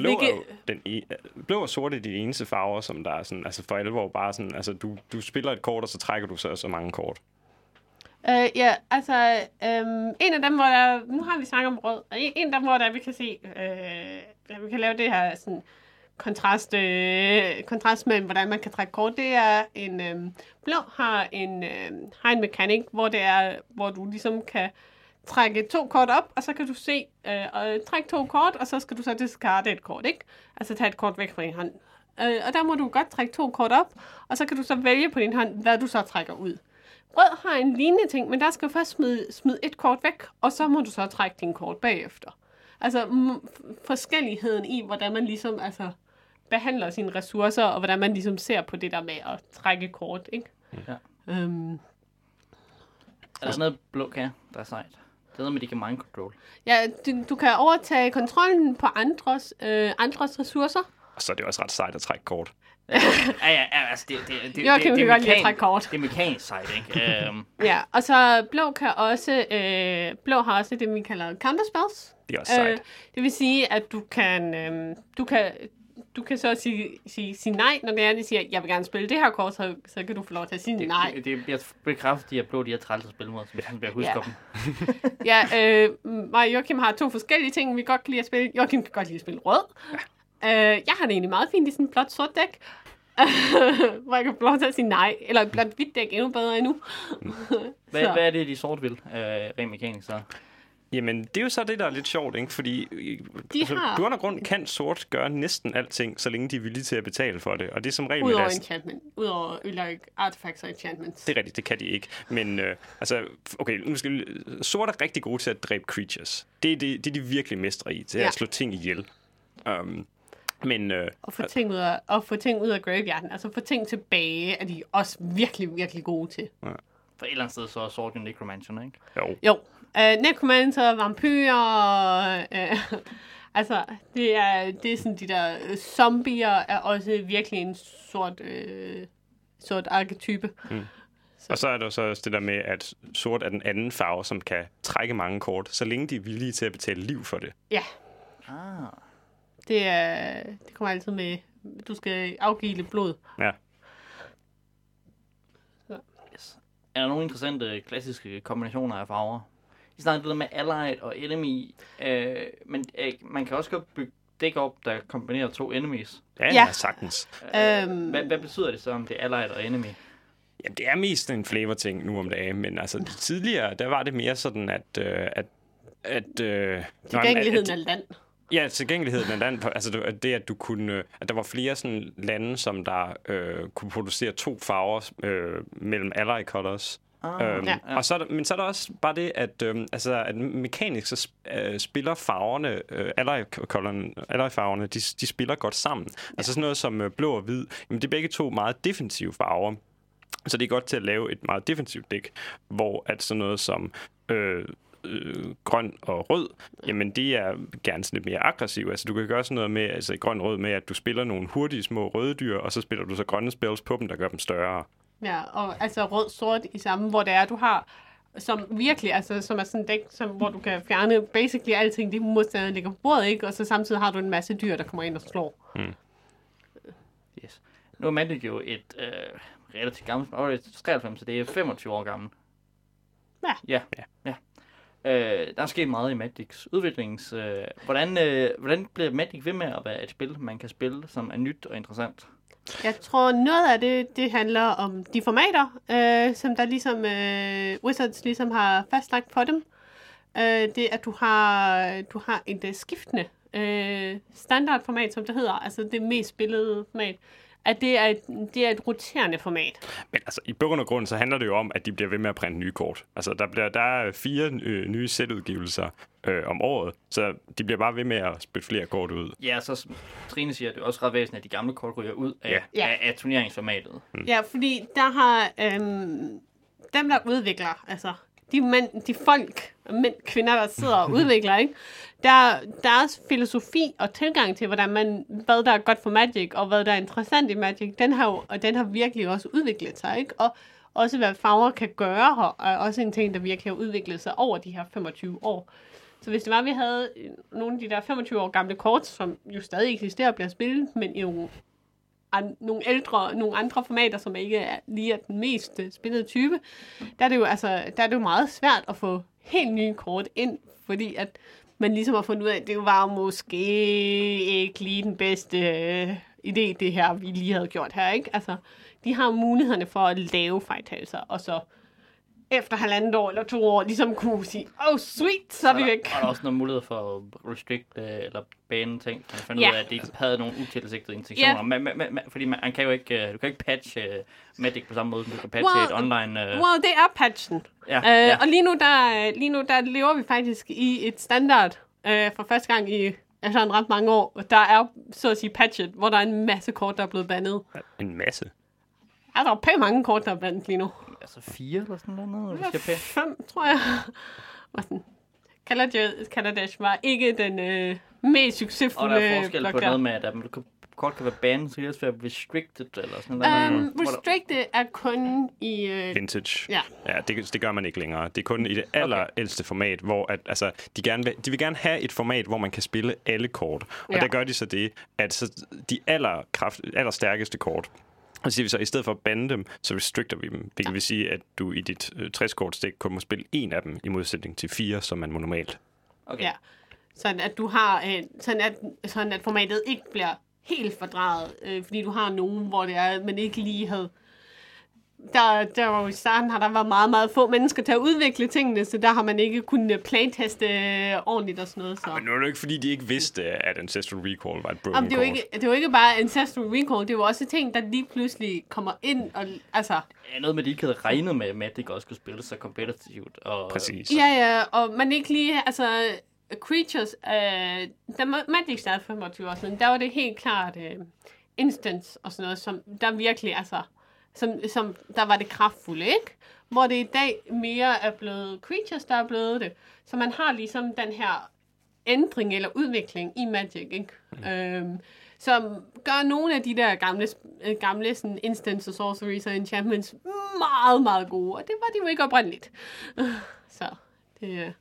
blå og sort er de eneste farver, som der er sådan, altså for alvor bare sådan, altså du spiller et kort, og så trækker du så mange kort. Ja, altså en af dem, hvor der, nu har vi snakket om rød, og en af dem, hvor der vi kan se, vi kan lave det her sådan kontrast mellem, hvordan man kan trække kort, det er en blå har en mekanik, hvor du ligesom kan trække 2 kort op, og så kan du se og trække 2 kort, og så skal du så discarde et kort, ikke? Altså tage et kort væk fra din hånd. Og der må du godt trække 2 kort op, og så kan du så vælge på din hånd, hvad du så trækker ud. Rød har en lignende ting, men der skal du først smide et kort væk, og så må du så trække din kort bagefter. Altså forskelligheden i, hvordan man ligesom behandler sine ressourcer, og hvordan man ligesom ser på det der med at trække kort, ikke? Ja. Er der noget blå kan, der er sejt? Det er noget med, de kan mind control. Ja, du kan overtage kontrollen på andres ressourcer. Og så er det også ret sejt at trække kort. Altså det kan godt lide at trække kort. Det er mekanisk sejt, ikke? Ja, og så blå har også det, vi kalder counterspells. Det er også sejt. Det vil sige, at du kan så sige nej, når det er, de siger, jeg vil gerne spille det her kort, så kan du få lov til at sige nej. Det bliver bekræftet, de her blå, de har træls at spille mod, så vi bliver huske dem. Ja, mig og Joachim har 2 forskellige ting, vi godt kan lide at spille. Joachim kan godt lide at spille rød. Ja. Jeg har det egentlig meget fint i sådan en blot sort dæk, hvor jeg kan få lov til at sige nej, eller et blot hvidt dæk endnu bedre endnu. Hvad er det, de sort vil, rent mekanisk så? Jamen, det er jo så det, der er lidt sjovt, ikke? Fordi du undergrund kan sort gøre næsten alting, så længe de er villige til at betale for det. Og det er som regel udover enchantment. Udover artifacts og enchantments. Det er rigtigt, det kan de ikke. Men okay, nu skal sort er rigtig gode til at dræbe creatures. Det er de virkelig mestre i, til at slå ting ihjel. Og få ting ud af graveyarden, altså få ting tilbage, er de også virkelig, virkelig gode til. Ja. For et eller andet sted, så er sort jo necromancer, ikke? Jo. Necromancer, vampyrer, altså det er sådan de der zombier er også virkelig en sort arketype. Og så er der så også det der med, at sort er den anden farve, som kan trække mange kort, så længe de er villige til at betale liv for det. Ja. Det kommer altid med, du skal afgive lidt blod. Ja. Yes. Er der nogle interessante klassiske kombinationer af farver? Vi snakker det der med allied og enemy, men man kan også godt bygge dæk op, der kombinerer 2 enemies. Ja, sagtens. Hvad betyder det så, om det er allied og enemy? Jamen, det er mest en flavor-ting nu om dagen, men altså tidligere, der var det mere sådan, Tilgængeligheden af land. Ja, tilgængeligheden af land. Altså det, at du kunne... At der var flere sådan lande, som der kunne producere 2 farver mellem ally colors. Og så men så er der også bare det, at mekanisk så spiller farverne, ally-farverne, de spiller godt sammen. Altså sådan noget som blå og hvid, jamen det er begge 2 meget defensive farver. Så det er godt til at lave et meget defensivt dæk, hvor at sådan noget som grøn og rød, jamen det er gerne sådan lidt mere aggressivt. Altså du kan gøre sådan noget med, altså i grøn og rød med, at du spiller nogle hurtige små røde dyr, og så spiller du så grønne spells på dem, der gør dem større. Ja, og altså rød-sort i samme, hvor det er, du har som virkelig, altså som er sådan et dæk, hvor du kan fjerne basically alting, det modstanderen ligger på bordet, ikke? Og så samtidig har du en masse dyr, der kommer ind og slår. Yes. Nu er Magic jo et relativt gammelt, og det er 93, så det er 25 år gammel. Ja. Der er sket meget i Magics udviklings. Hvordan bliver Magic ved med at være et spil, man kan spille, som er nyt og interessant? Jeg tror, noget af det handler om de formater, som der ligesom Wizards ligesom har fastlagt for dem. Det at du har et skiftende standardformat, som det hedder, altså det mest spillede format, at det er et roterende format. Men altså, i bund og grund, så handler det jo om, at de bliver ved med at printe nye kort. Altså, der er 4 nye sætudgivelser om året, så de bliver bare ved med at spytte flere kort ud. Ja, så Trine siger, at det er også ret væsentligt, at de gamle kort ryger ud af turneringsformatet. Ja, fordi der har dem, der udvikler, altså de folk, mænd, kvinder, der sidder og udvikler, ikke? Deres filosofi og tilgang til, hvad der er godt for Magic, og hvad der er interessant i Magic, den har virkelig også udviklet sig, ikke? Og også hvad farver kan gøre, og også en ting, der virkelig har udviklet sig over de her 25 år. Så hvis det var, vi havde nogle af de der 25 år gamle kort, som jo stadig eksisterer og bliver spillet, men i nogle andre formater, som ikke er lige den mest spillede type, der er det jo meget svært at få helt nye kort ind, fordi at man ligesom har fundet ud af, at det var måske ikke lige den bedste idé, det her, vi lige havde gjort her, ikke? Altså, de har mulighederne for at lave fejltagelser, og så efter 1,5 år eller 2 år, ligesom kunne sige, sweet, så er vi væk. Og der er også noget mulighed for at restricte eller bane ting, så man fandt ud af, at de ikke havde nogle utilsigtede intentioner. Fordi man kan jo ikke, du kan ikke patche Magic på samme måde, som du kan patche et online... det er patchen. Og lige nu, der lever vi faktisk i et standard for første gang i ret mange år. Der er, så at sige, patchet, hvor der er en masse kort, der er blevet bandet. En masse? Ja, der er pænt mange kort, der er bandet lige nu. Altså 4 eller sådan noget? 5, tror jeg. Kaladesh var ikke den mest succesfulde blok. Og der er forskel på noget med, at kort kan være banned, så kan det også være restricted eller sådan noget. Restricted er kun i... Vintage. Ja, det gør man ikke længere. Det er kun i det allerældste format, hvor at, altså, de vil gerne have et format, hvor man kan spille alle kort. Og der gør de så det, at så de allerstærkeste kort, og siger vi så, at i stedet for at bande dem, så restricter vi dem. Det vil sige, at du i dit 60-kortsdæk kun må spille 1 af dem, i modsætning til 4, som man må normalt. Okay. Ja, sådan at du har, sådan at formatet ikke bliver helt fordrejet, fordi du har nogen, hvor det er, man ikke lige havde... Der var jo i starten, har der været meget, meget få mennesker til at udvikle tingene, så der har man ikke kunnet playteste ordentligt og sådan noget. Så. Men nu er det ikke, fordi de ikke vidste, at Ancestral Recall var et broken kort. Det er jo ikke bare Ancestral Recall, det er jo også ting, der lige pludselig kommer ind og... Altså... Ja, noget med, de ikke havde regnet med, at Magic også skulle spille så kompetitivt. Og... Præcis. Ja, og man ikke lige... Altså, Creatures... Da Magic startede 25 år siden, der var det helt klart Instance og sådan noget, som der virkelig... Altså, som der var det kraftfulde, ikke? Hvor det i dag mere er blevet Creatures, der er blevet det. Så man har ligesom den her ændring eller udvikling i Magic, ikke? Som gør nogle af de der gamle sådan instance sorceries og enchantments meget, meget gode. Og det var de jo ikke oprindeligt. Så det...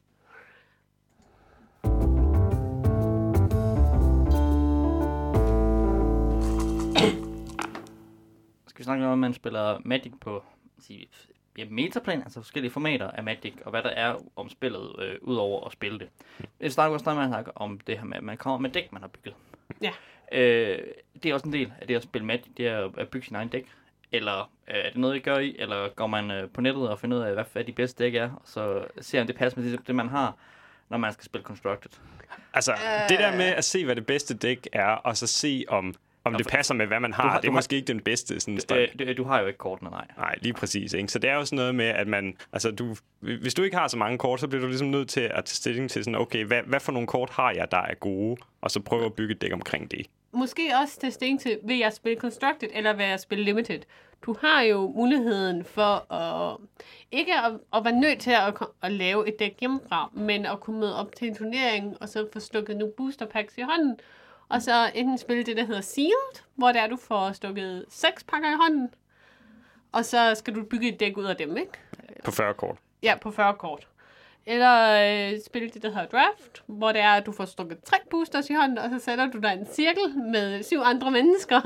Skal vi snakke om, at man spiller Magic på metaplan, altså forskellige formater af Magic, og hvad der er om spillet, udover at spille det. Jeg starter med at snakke om det her med, at man kommer med dæk, man har bygget. Ja. Det er også en del af det at spille Magic, det er at bygge sin egen dæk. Eller er det noget, I gør i, eller går man på nettet og finder ud af, hvad de bedste dæk er, og så ser om det passer med det, man har, når man skal spille Constructed. Altså, det der med at se, hvad det bedste dæk er, og så se, om det passer med, hvad man har, det er måske ikke den bedste. Sådan du har jo ikke kortene, nej. Nej, lige præcis. Ikke? Så det er jo sådan noget med, at man... Altså, hvis du ikke har så mange kort, så bliver du ligesom nødt til at tage stilling til sådan, okay, hvad for nogle kort har jeg, der er gode, og så prøve at bygge et dæk omkring det. Måske også tage stilling til, vil jeg spille Constructed, eller vil jeg spille Limited? Du har jo muligheden for ikke at være nødt til at lave et dæk hjemmefra, men at kunne møde op til en turnering, og så få stukket nogle booster packs i hånden, og så enten spille det, der hedder Sealed, hvor der du får stukket 6 pakker i hånden, og så skal du bygge et dæk ud af dem, ikke? På 40 kort. Ja, på 40 kort. Eller spille det, der hedder Draft, hvor det er, at du får stukket 3 boosters i hånden, og så sætter du dig en cirkel med 7 andre mennesker.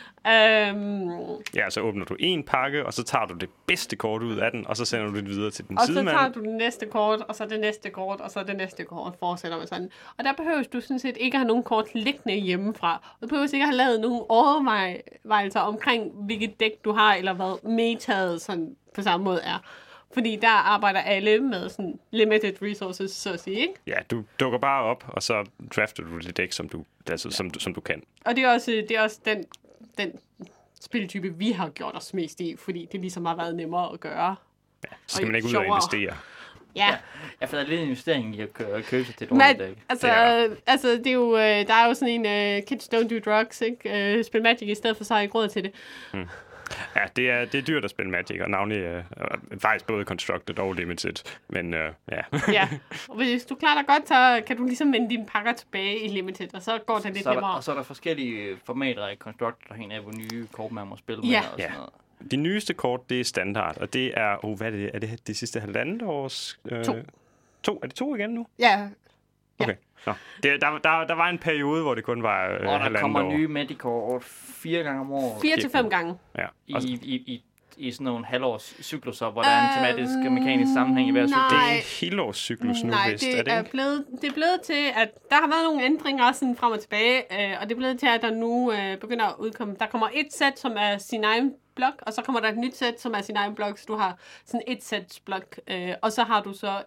Ja, så åbner du en pakke, og så tager du det bedste kort ud af den, og så sender du det videre til den og sidemand. Og så tager du det næste kort, og så det næste kort, og så det næste kort, fortsætter med sådan. Og der behøves du sådan set ikke have nogen kort liggende hjemmefra. Og du behøves ikke have lavet nogen overvejelser omkring, hvilket dæk du har, eller hvad metaet sådan på samme måde er. Fordi der arbejder alle med sådan limited resources, så at sige, ikke? Ja, du dukker bare op, og så drafter du det dæk, som du kan. Og det er også den spiltype, vi har gjort os mest i, fordi det ligesom har været nemmere at gøre. Ja, så skal man ikke ud og investere. Ja. Jeg får lidt investering i at købe sig til et ordentligt dæk. Altså, det er jo, der er jo sådan en kids don't do drugs, ikke? Spil Magic i stedet for, så har jeg ikke råd til det. Ja, det er dyrt at spille Magic, og navnlig faktisk både Constructed og Limited, men ja. Ja, og hvis du klarer dig godt, så kan du ligesom vende dine pakker tilbage i Limited, og så går det lidt nemmere. Og så er der forskellige formater i Constructed, der hænger af, hvor nye kort man må spille med. Ja. Og sådan noget. De nyeste kort, det er standard, og det er, hvad er det? Er det sidste halvandet års? 2. Er det 2 igen nu? Ja. Okay. Nå. Der var en periode, hvor det kun var halvandet år. Og der kommer nye Magic-kort 4 gange om året. 4 til 5 gange. Ja. I sådan nogle halvårs cykluser, hvor der er en tematisk og mekanisk sammenhæng i hver cyklus. Det er en helårscyklus nu, vist. Det er blevet til, at der har været nogle ændringer sådan frem og tilbage, og det er blevet til, at der nu begynder at udkomme. Der kommer et sæt, som er sin egen blok, og så kommer der et nyt sæt, som er sin egen blok, så du har sådan et sæts blok, og så har du så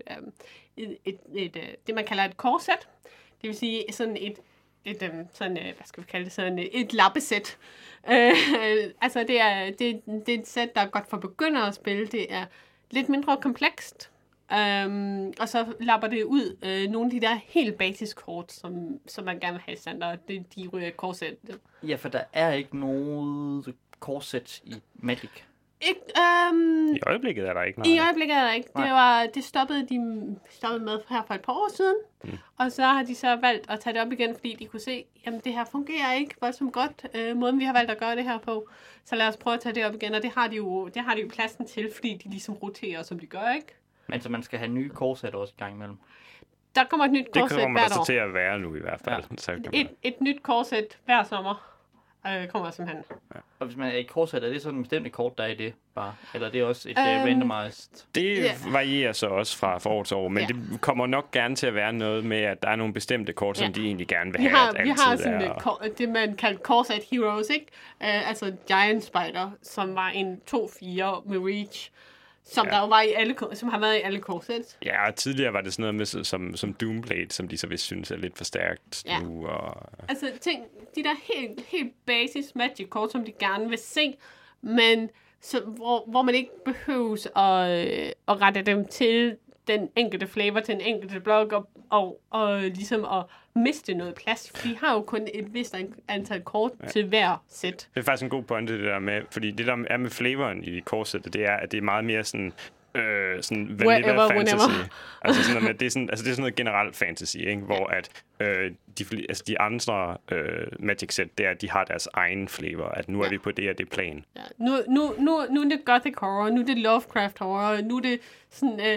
det, man kalder et core-sæt. Det vil sige sådan hvad skal vi kalde det, sådan et lappesæt. Altså det er et sæt, der er godt for begyndere at spille. Det er lidt mindre komplekst. Og så lapper det ud nogle af de der helt basiskort, som man gerne vil have i standard. De ryger korsæt. Ja, for der er ikke noget korsæt i Magic. I øjeblikket er der ikke noget. I øjeblikket er der ikke. Det stoppede de med her for et par år siden. Og så har de så valgt at tage det op igen, fordi de kunne se, jamen det her fungerer ikke voldsomt godt, måden vi har valgt at gøre det her på. Så lad os prøve at tage det op igen, og det har de jo pladsen til, fordi de ligesom roterer, som de gør, ikke? Men så man skal have nye korsæt også i gang imellem. Der kommer et nyt korsæt hvert år. Det kommer der så til at være nu i hvert fald. Ja. Så et nyt korsæt hver sommer kommer simpelthen. Ja. Og hvis man er i korsæt, er det sådan en bestemt kort, der er i det bare? Eller er det også et randomized? Det varierer så også fra år til år, men det kommer nok gerne til at være noget med, at der er nogle bestemte kort, som de egentlig gerne vil have. Vi har sådan det, man kalder korsæt heroes, ikke? Altså Giant Spider, som var en 2-4 med reach, som der jo var som har været i alle korsæt. Ja, og tidligere var det sådan noget med som Doomblade, som de så vist synes er lidt for stærkt nu. Og altså de der helt basis Magic kort, som de gerne vil se, men hvor man ikke behøves at rette dem til den enkelte flavor, til en enkelte blok, og ligesom at miste noget plads. For de har jo kun et vist antal kort til hver sæt. Det er faktisk en god pointe, det der med, fordi det der er med flavoren i kortsættet, det er, at det er meget mere sådan vanilla fantasy. Altså sådan noget, det er sådan noget generelt fantasy, ikke? Hvor at de andre Magic-sæt, det er, at de har deres egen flavor, at nu er vi på det og det plan. Ja. Nu er det Gothic horror, nu er det Lovecraft horror, nu er det sådan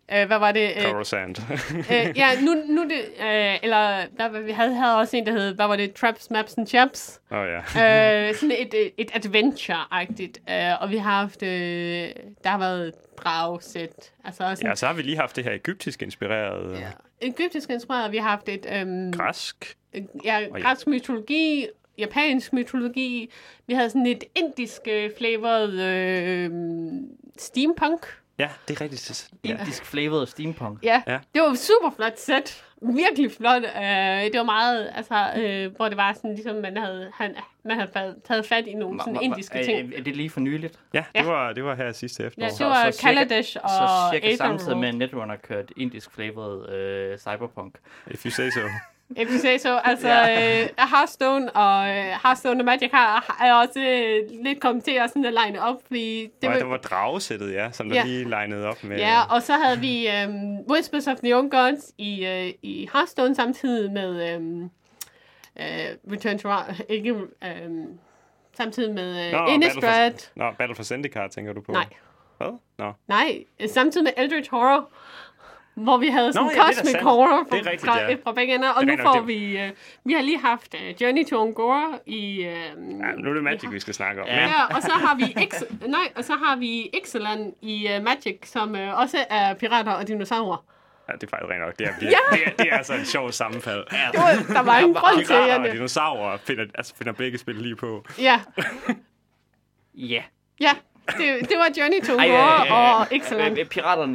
Hvad var det? Coruscant. Ja, nu det... eller vi havde også en, der hed... Hvad var det? Traps, Maps and Chaps. Ja. Sådan et adventure-agtigt. Og vi har haft... der har været dragsæt. Altså sådan, Ja, så har vi lige haft det her egyptisk inspireret. ja, egyptisk inspireret. Vi har haft et... Græsk. Ja, græsk mytologi, japansk mytologi. Vi havde sådan et indisk flavored steampunk. Ja, det er rigtigt. Ja. Indisk flavored steampunk. Ja, Ja. det var super flot sæt. Virkelig flot. Det var meget, altså, hvor det var sådan, ligesom man havde taget fat i nogle sådan indiske ting. Er det lige for nyligt? Ja, det var her sidste efterår. Ja, det var Kaladesh og Så cirka samtidig Aether med, at Netrunner kørte indisk flavored cyberpunk. If you say so. If you say so. Altså, Hearthstone og Magic er også lidt kommet til at sådan at line op, fordi Det var dragesættet, ja, som der lige lignede op med... Ja, og så havde vi Whispers of the Young Gods i Hearthstone samtidig med Return to ikke samtidig med Innistrad. Battle for Zendikar, tænker du på? Nej. Hvad? Nå. Nej, samtidig med Eldritch Horror, hvor vi havde sådan ja, Cosmic Horror fra begge ender, og nu får vi har lige haft Journey to Ungora i... nu er det Magic, vi skal snakke om. Ja, og så har vi Ixalan i Magic, som også er pirater og dinosaurer. Ja, det er faktisk rent nok. Det er altså en sjov sammenfald. Der var ingen grund til, pirater og dinosaurer finder begge spil lige på. Ja. Ja. Ja, det var Journey to Ungora og Ixalan. Piraterne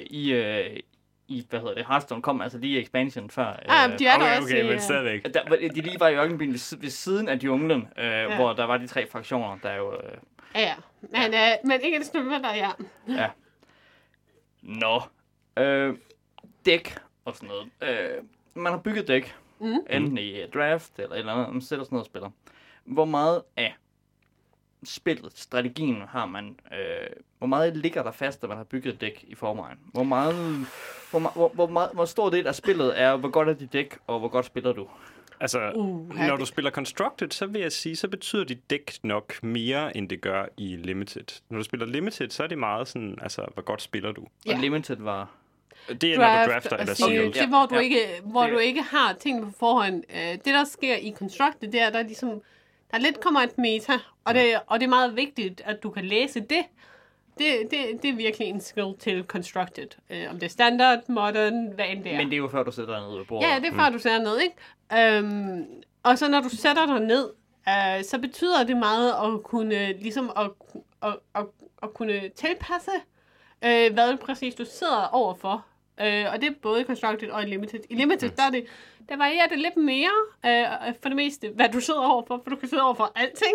i hvad hedder det, Hearthstone kom altså lige i expansion før. De er der også men stadigvæk. De lige var i ørkenbyen ved siden af junglen, hvor der var de 3 fraktioner, der jo... Ja, men ikke det snømmer der, ja. Ja. Nå. Dæk og sådan noget. Man har bygget dæk, enten i draft eller et eller andet, man sætter sådan noget og spiller. Hvor meget af spillet, strategien har man, hvor meget ligger der fast, at man har bygget et dæk i forvejen? Hvor stor del af spillet er, hvor godt er dit dæk, og hvor godt spiller du? Altså, når du spiller Constructed, så vil jeg sige, så betyder dit dæk nok mere, end det gør i Limited. Når du spiller Limited, så er det meget sådan, altså, hvor godt spiller du? Og Limited var... Det er, når du drafter eller sealed. Det er, du ikke har ting på forhånd. Det, der sker i Constructed, det er, der lidt kommer et meta, og det er meget vigtigt, at du kan læse det. Det er virkelig en skill til Constructed. Om det er standard, modern, hvad end det er. Men det er jo før, du sætter dig ned ved bordet. Ja, det er før, du sætter ned, ikke? Og så når du sætter dig ned, så betyder det meget at kunne, ligesom at kunne tilpasse, hvad præcis du sidder overfor. Og det er både i Constructed og i Limited. I Limited, der varierer det lidt mere, for det meste, hvad du sidder overfor, for du kan sidde overfor alting.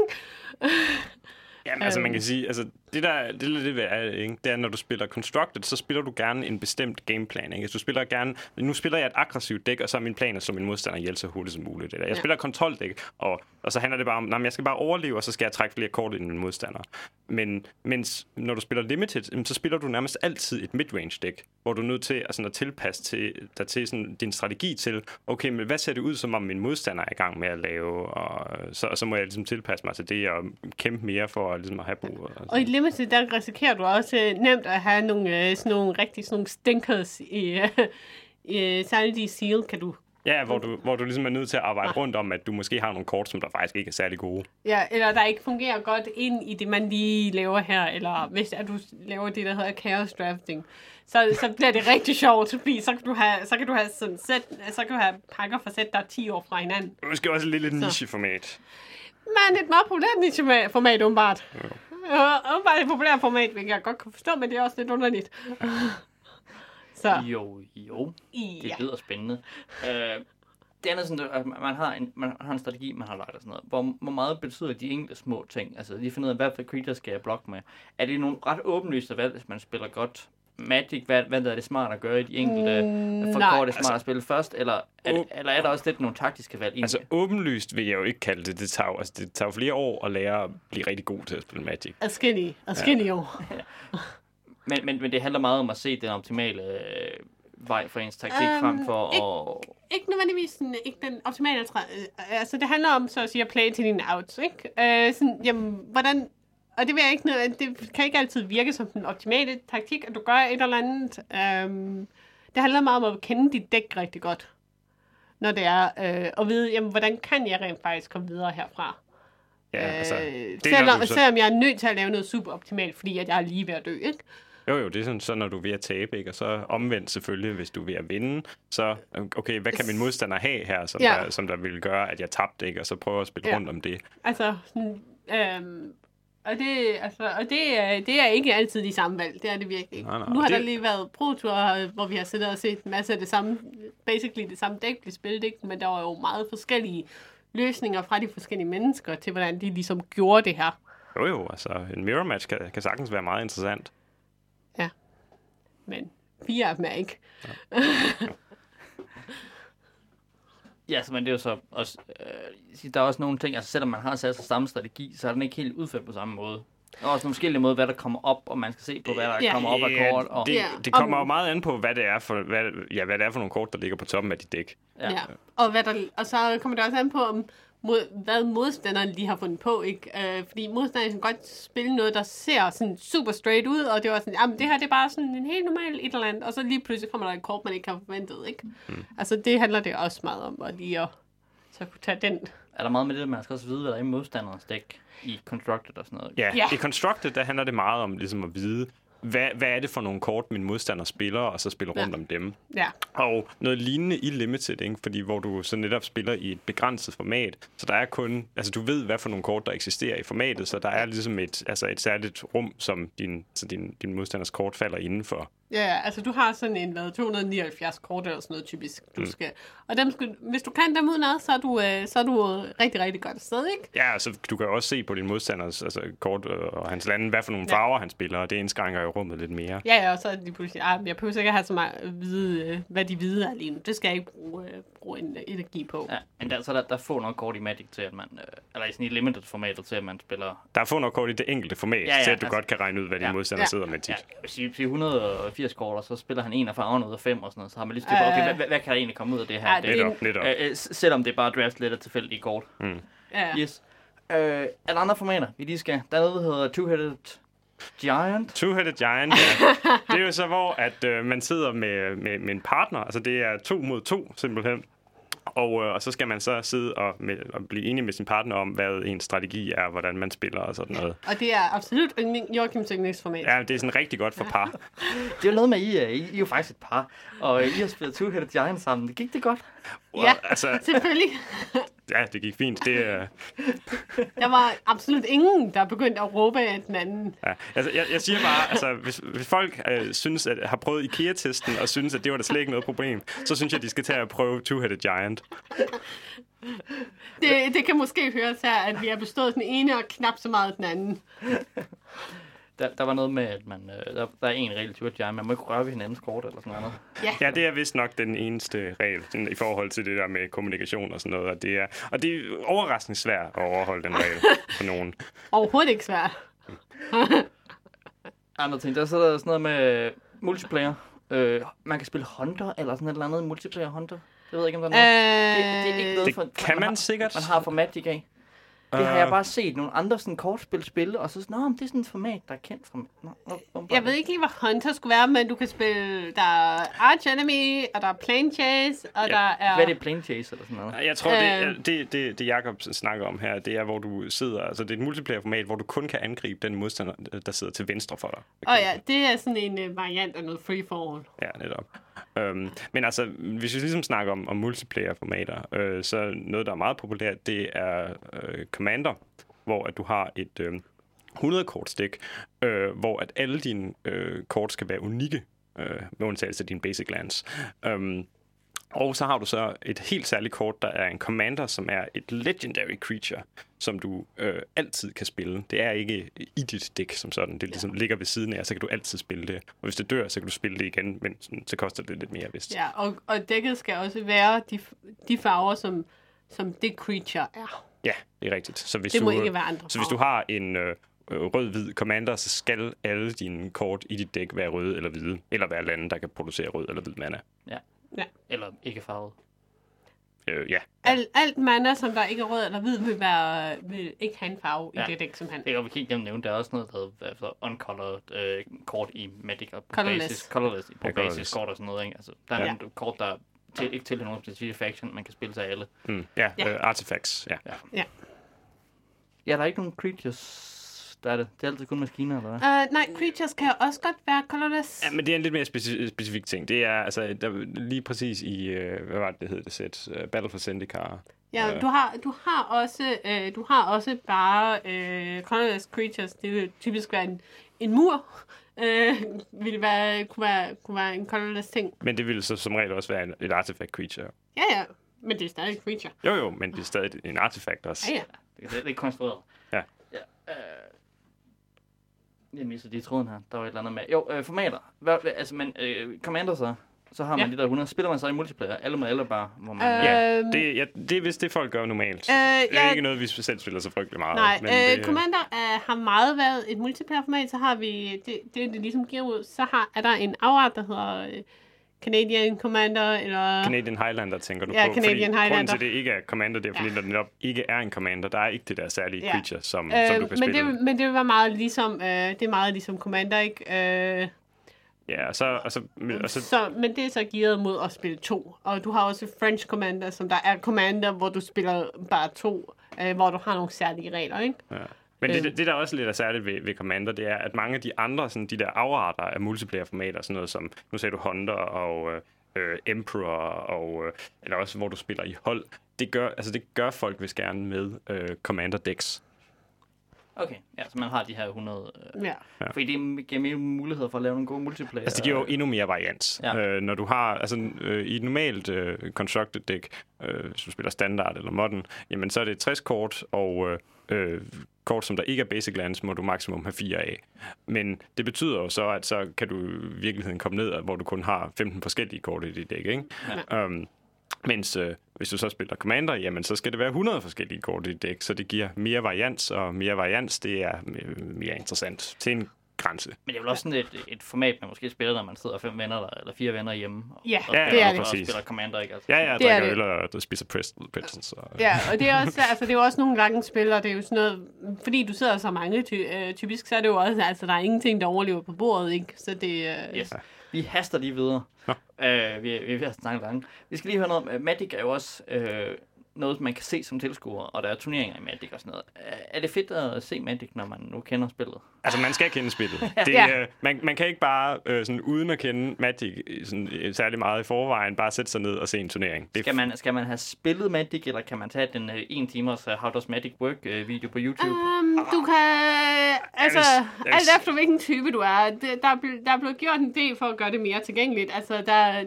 Jamen, altså man kan sige, altså det er, ikke? Det er, når du spiller Constructed, så spiller du gerne en bestemt gameplan, ikke? Altså, nu spiller jeg et aggressivt dæk, og så er min plan at slå min modstander ihjel så hurtigt som muligt. Eller jeg spiller et kontroldæk, og så handler det bare om, jeg skal bare overleve, og så skal jeg trække flere kort ind i min modstander. Men mens når du spiller Limited, så spiller du nærmest altid et midrange dæk, hvor du er nødt til at tilpasse dig til sådan, din strategi til, okay, men hvad ser det ud, som om min modstander er i gang med at lave, og så må jeg ligesom tilpasse mig til det, og kæmpe mere for ligesom at have brug. Og i Limited, der risikerer du også nemt at have nogle stinkers i særligt i Seal, kan du... Ja, hvor du ligesom er nødt til at arbejde rundt om, at du måske har nogle kort, som der faktisk ikke er særlig gode. Ja, eller der ikke fungerer godt ind i det, man lige laver her, eller hvis du laver det, der hedder chaos drafting, så bliver det rigtig sjovt, fordi så kan du have sådan sæt, så kan du have pakker for sæt, der er 10 år fra hinanden. Det er måske også et lille niche-format. Men et meget populært niche-format, åbenbart. Åbenbart et populært format, hvilket jeg godt kan forstå, men det er også lidt underligt. Så. Jo. Det lyder spændende. Det er sådan, at man har en strategi, man har lagt og sådan noget. Hvor meget betyder de enkelte små ting? Altså lige finde ud af, hvad for creature skal jeg blokke med? Er det nogle ret åbenlyse valg, hvis man spiller godt Magic? Hvad er det smart at gøre i de enkelte? Går det smart at spille først? Eller er der også lidt nogle taktiske valg? Altså åbenlyst vil jeg jo ikke kalde det. Det tager flere år at lære at blive rigtig god til at spille Magic. Adskillige år. Men det handler meget om at se den optimale vej for ens taktik frem for at... Ikke nødvendigvis ikke den optimale... altså det handler om så at sige at play til dine outs, ikke? Jamen, hvordan... og det, det kan ikke altid virke som den optimale taktik, at du gør et eller andet. Det handler meget om at kende dit dæk rigtig godt. Når det er at vide, jamen, hvordan kan jeg rent faktisk komme videre herfra? Ja, altså, selvom jeg er nødt til at lave noget super optimalt, fordi at jeg er lige ved at dø, ikke? Jo, det er sådan, så når du er ved at tabe, ikke? Og så omvendt selvfølgelig, hvis du er ved at vinde, så okay, hvad kan min modstander have her, som der vil gøre, at jeg tabte, ikke? Og så prøver at spille rundt om det. Altså, det er ikke altid de samme valg, det er det virkelig ikke. Nej, nu har der lige været pro-tour, hvor vi har siddet og set en masse af det samme, basically det samme dæk blive spillet, ikke? Men der var jo meget forskellige løsninger fra de forskellige mennesker til, hvordan de ligesom gjorde det her. Jo, altså en mirror match kan sagtens være meget interessant. Ja, men 4 af dem er ikke. Ja, så men det er jo så også, der er også nogle ting, altså selvom man har sat sig samme strategi, så er den ikke helt udført på samme måde. Der er også nogle forskellige måder, hvad der kommer op, og man skal se på, hvad der kommer op af kort. Og det kommer jo meget an på, hvad det er for, hvad det er for nogle kort, der ligger på toppen af dit dæk. Ja. Og så kommer det også an på, hvad modstanderen lige har fundet på, ikke? Fordi modstanderen kan godt spille noget, der ser sådan super straight ud, og det var sådan, jamen det her det er bare sådan en helt normal et eller andet, og så lige pludselig kommer der et kort, man ikke har forventet, ikke? Altså det handler det også meget om, at lige at så kunne tage den. Er der meget med det, at man skal også vide, hvad der er i modstanderens dæk i Constructed og sådan noget? Ja, i Constructed, der handler det meget om ligesom at vide, hvad er det for nogle kort, min modstander spiller, og så spille rundt om dem. Ja. Og noget lignende i Limited, ikke? Fordi hvor du så netop spiller i et begrænset format, så der er kun, altså du ved, hvad for nogle kort, der eksisterer i formatet, så der er ligesom et særligt rum, som din modstanders kort falder indenfor. Ja, altså du har sådan en 279 kort eller sådan noget typisk, du skal. Og hvis du kan dem udenad, så er du rigtig, rigtig godt afsted, ikke? Ja, altså du kan også se på din modstanders kort og hans lande, hvad for nogle farver han spiller, og det indskrænker jo rummet lidt mere. Ja, og så er de pludselig, jeg behøver ikke at have så meget at vide, hvad de hvide er lige nu. Det skal jeg ikke bruge en energi på. Ja, men der får nok kort i Magic til, at man, eller i sådan et limited formatet til, at man spiller. Der får nok kort i det enkelte format, til at du godt kan regne ud, hvad din modstander sidder med tit. Ja, hvis I 180 kort, og så spiller han en af farverne ud af 5 og sådan noget, så har man lige styr på, okay, hvad kan der egentlig komme ud af det her? Ja, netop. Selvom det er bare draft lidt af tilfældige kort. Ja. Yes. Er der andre formater, vi lige skal? Der er noget, der hedder Two-Headed Giant. Two-Headed Giant, ja. Det er jo så, hvor at, man sidder med en partner, altså det er 2 mod 2 simpelthen. Og så skal man så sidde og blive enig med sin partner om, hvad ens strategi er, hvordan man spiller og sådan noget. Og det er absolut Joachims yndlingsformat. Ja, det er sådan rigtig godt for par. Det er jo noget med, I er jo faktisk et par, og I har spillet Two-Headed Giant sammen. Gik det godt? Ja, selvfølgelig. Ja, det gik fint. Der var absolut ingen, der begyndte at råbe af den anden. Ja, altså, jeg siger bare, altså, hvis folk synes, at har prøvet IKEA-testen og synes, at det var der slet ikke noget problem, så synes jeg, at de skal tage og prøve Two-Headed Giant. Det kan måske høres her, at vi har bestået den ene og knap så meget den anden. Der var noget med, at der er en regel til Giant. Man må ikke røre ved hinandens kort eller sådan noget. Ja, det er vist nok den eneste regel i forhold til det der med kommunikation og sådan noget. Og det er overraskende svært at overholde den regel for nogen. Overhovedet ikke svært. Andre ting, der er sådan noget med multiplayer. Man kan spille Hunter eller sådan et eller andet multiplayer Hunter. Jeg ved ikke, om der er noget. Det er ikke noget det kan man sikkert. Man har for Magic af. Det har jeg bare set nogle andre sådan kortspil spille, og så sådan, det er sådan et format, der er kendt fra... Jeg ved ikke lige, hvad Hunter skulle være, men du kan spille... Der er Arch Enemy, og der er Plane Chase, og der er... Hvad er det, Plane Chase eller sådan noget? Jeg tror, det Jacob snakker om her, det er, hvor du sidder... Altså, det er et multiplayer-format, hvor du kun kan angribe den modstander, der sidder til venstre for dig. Ja, det er sådan en variant af noget free-for-all. Ja, netop. Men altså, hvis vi ligesom snakker om multiplayer-formater, så noget, der er meget populært, det er Commander, hvor at du har et 100-kortsdæk, hvor at alle dine kort skal være unikke, med undtagelse af dine basic lands. Og så har du så et helt særligt kort, der er en commander, som er et legendary creature, som du altid kan spille. Det er ikke i dit dæk som sådan. Det ligesom ligger ved siden af, så kan du altid spille det. Og hvis det dør, så kan du spille det igen, men så koster det lidt mere, vist. Ja, og dækket skal også være de farver, som det creature er. Ja, det er rigtigt. Så hvis det må ikke være andre farver. Så hvis du har en rød-hvid commander, så skal alle dine kort i dit dæk være røde eller hvide, eller være lande, der kan producere rød eller hvid mana. Ja. Eller ikke farvet. Ja. Alt mana, som der ikke er rød eller hvid, vil ikke have en farve i det dæk, som han. Det er jo, vi kan ikke nævne, der er også noget, der hedder uncolored kort i Magic og Colorless. Colorless på Colorless. basis kort og sådan noget, ikke? Altså, der er nogle kort, der ikke til nogen specifikke faction, man kan spille til alle. Artifacts, ja. Ja, der er ikke nogen creatures, der er det. Det er altid kun maskiner, eller hvad? Nej, creatures kan også godt være colorless. Ja, men det er en lidt mere specifik ting. Det er altså lige præcis i, hvad var det hed det sæt? Battle for Zendikar. Ja, du har også bare colorless creatures. Det vil typisk være en mur. Kunne være en colorless ting. Men det ville så som regel også være et artifact creature. Ja, men det er stadig et creature. Jo, men det er stadig en artifact også. Ja. Det er ikke konstrueret. Ja. Jeg misser de tråden her. Der var et eller andet med. Jo, formater. Commander så har man de der 100. Spiller man så i multiplayer? Alle med alle bare? Hvor man... Det er vist det, folk gør normalt. Det er ikke noget, vi selv spiller så frygtelig meget. Nej, men Commander har meget været et multiplayer-format. Så har vi, det ligesom giver ud, så er der en afart, der hedder Canadian Commander, eller... Canadian Highlander, tænker du på? Canadian Highlander. Grunden til, det ikke er Commander, det er, fordi der netop ikke er en Commander. Der er ikke det der særlige creature, som du kan spille. Men det vil være meget ligesom, det er meget ligesom Commander, ikke? Men det er så gearet mod at spille 2. Og du har også French Commander, som der er Commander, hvor du spiller bare 2, hvor du har nogle særlige regler, ikke? Ja. Men det der også lidt er særligt ved Commander, det er, at mange af de andre, sådan de der afarter af multiplayer-formater, sådan noget som, nu sagde du Hunter og Emperor, og, eller også hvor du spiller i hold, det gør folk vist gerne med Commander decks. Okay, ja, så man har de her 100... Fordi det giver mere muligheder for at lave nogle gode multiplayer. Altså, det giver jo endnu mere varians. Ja. Når du har... Altså, i et normalt constructed deck, hvis du spiller standard eller modern, jamen, så er det 60 kort, og kort, som der ikke er basic lands, må du maksimum have 4 af. Men det betyder jo så, at så kan du i virkeligheden komme ned, hvor du kun har 15 forskellige kort i dit deck, ikke? Ja. Mens hvis du så spiller Commander, jamen så skal det være 100 forskellige kort i dit dæk, så det giver mere varians, og mere varians, det er mere interessant til en grænse. Men det er vel også sådan et format, man måske spiller, når man sidder 5 venner eller 4 venner hjemme. Og det er det. Og spiller Commander, ikke? Altså. Ja, drikker øl og spiser pretzels. Ja, og det er også, det er jo også nogle gange spiller, det er jo sådan noget, fordi du sidder så mange typisk, så er det jo også, altså der er ingenting, der overlever på bordet, ikke? Så det... Yes. Vi haster lige videre. Vi har snakket langt. Vi skal lige høre noget om, Magic er jo også noget, man kan se som tilskuer, og der er turneringer i Magic og sådan noget. Er det fedt at se Magic, når man nu kender spillet? Altså, man skal kende spillet. Man kan ikke bare, sådan, uden at kende Magic sådan, særlig meget i forvejen, bare sætte sig ned og se en turnering. Skal man have spillet Magic, eller kan man tage den 1 timers How Does Magic Work video på YouTube? Du kan... Altså, alt efter hvilken type du er. Der er blevet gjort en del for at gøre det mere tilgængeligt. Altså,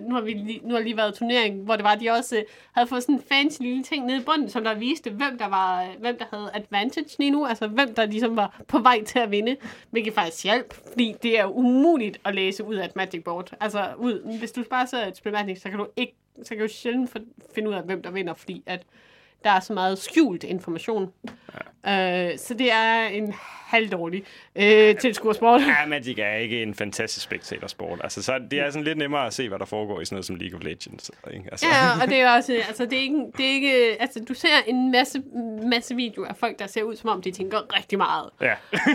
nu har lige været turnering, hvor det var, de også havde fået sådan en fancy lille ting nede i bunden, som der viste, hvem der havde advantage lige nu. Altså, hvem der ligesom var på vej til at vinde. Hvilket faktisk hjælp, fordi det er umuligt at læse ud af et Magic board. Altså, hvis du bare sidder et spil Magic, så kan du sjældent finde ud af, hvem der vinder, fordi at der er så meget skjult information. Så det er en halvdårlig tilskuersport. Ja, Magic er ikke en fantastisk spectatorsport. Altså, så det er sådan lidt nemmere at se, hvad der foregår i sådan noget som League of Legends. Ikke? Altså. Ja, og det er også, altså det er ikke, altså du ser en masse videoer af folk, der ser ud, som om de tænker rigtig meget. Ja.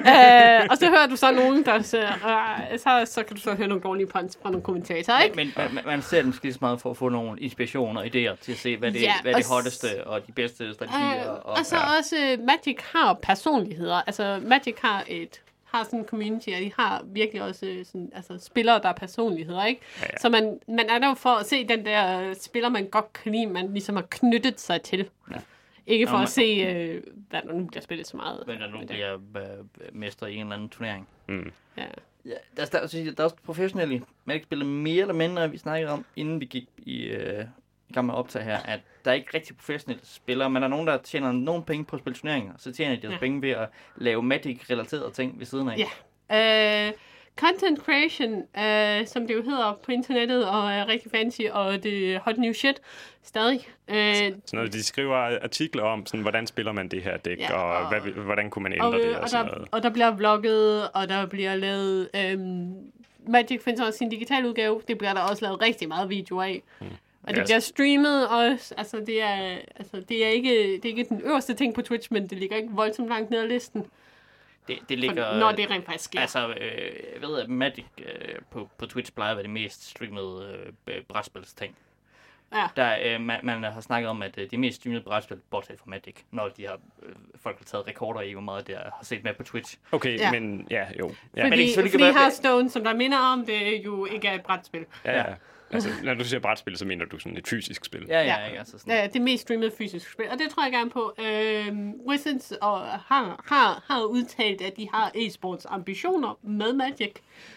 Og så hører du så nogen, der ser, så kan du så høre nogle dårlige punts fra nogle kommentatorer, ikke? Men man ser dem skide meget for at få nogle inspirationer og idéer til at se, hvad det er det hotteste og de bedste strategier. Og så også, Magic har personligheder. Altså, Magic har sådan en community, og de har virkelig også sådan, altså, spillere, der er personligheder, ikke? Ja. Så man er der for at se den der spiller, man godt kan lide, man ligesom har knyttet sig til. Ja. Ikke for at se, hvad der nu bliver spillet så meget. Hvad der nu bliver mester i en eller anden turnering. Mm. Ja. Ja, der er også professionelle Magic-spillere mere eller mindre, vi snakkede om, inden vi gik i gang med at optage her, at der er ikke rigtig professionelle spillere, men der er nogen, der tjener nogle penge på at spille turneringer, så tjener de deres penge ved at lave Magic-relaterede ting ved siden af. Ja. Content creation, som det jo hedder på internettet, og er rigtig fancy, og det er hot new shit stadig. Sådan noget, de skriver artikler om, sådan, hvordan spiller man det her dæk, og hvordan kunne man ændre det, og sådan noget. Og der bliver vlogget, og der bliver lavet... Magic findes også sin digital udgave, det bliver der også lavet rigtig meget video af. Og det bliver streamet også. Altså, det er ikke den øverste ting på Twitch, men det ligger ikke voldsomt langt ned ad listen. Det ligger... Når det rent faktisk sker. Altså, jeg ved, at Magic på Twitch plejer at være det mest streamede brætspilsting. Ja. Der, man har snakket om, at de mest streamede brætspil, bortset fra Magic, når de har, folk har taget rekorder i, hvor meget det har set med på Twitch. Okay, Ja. men ja, jo. Ja. Fordi Hearthstone, som der minder om, det jo ikke er et brætspil. Ja. Altså, når du siger brætspil, så mener du sådan et fysisk spil. Ja. Altså sådan. Ja, det mest streamede fysiske spil, og det tror jeg gerne på. Wizards har udtalt, at de har e-sports ambitioner med Magic.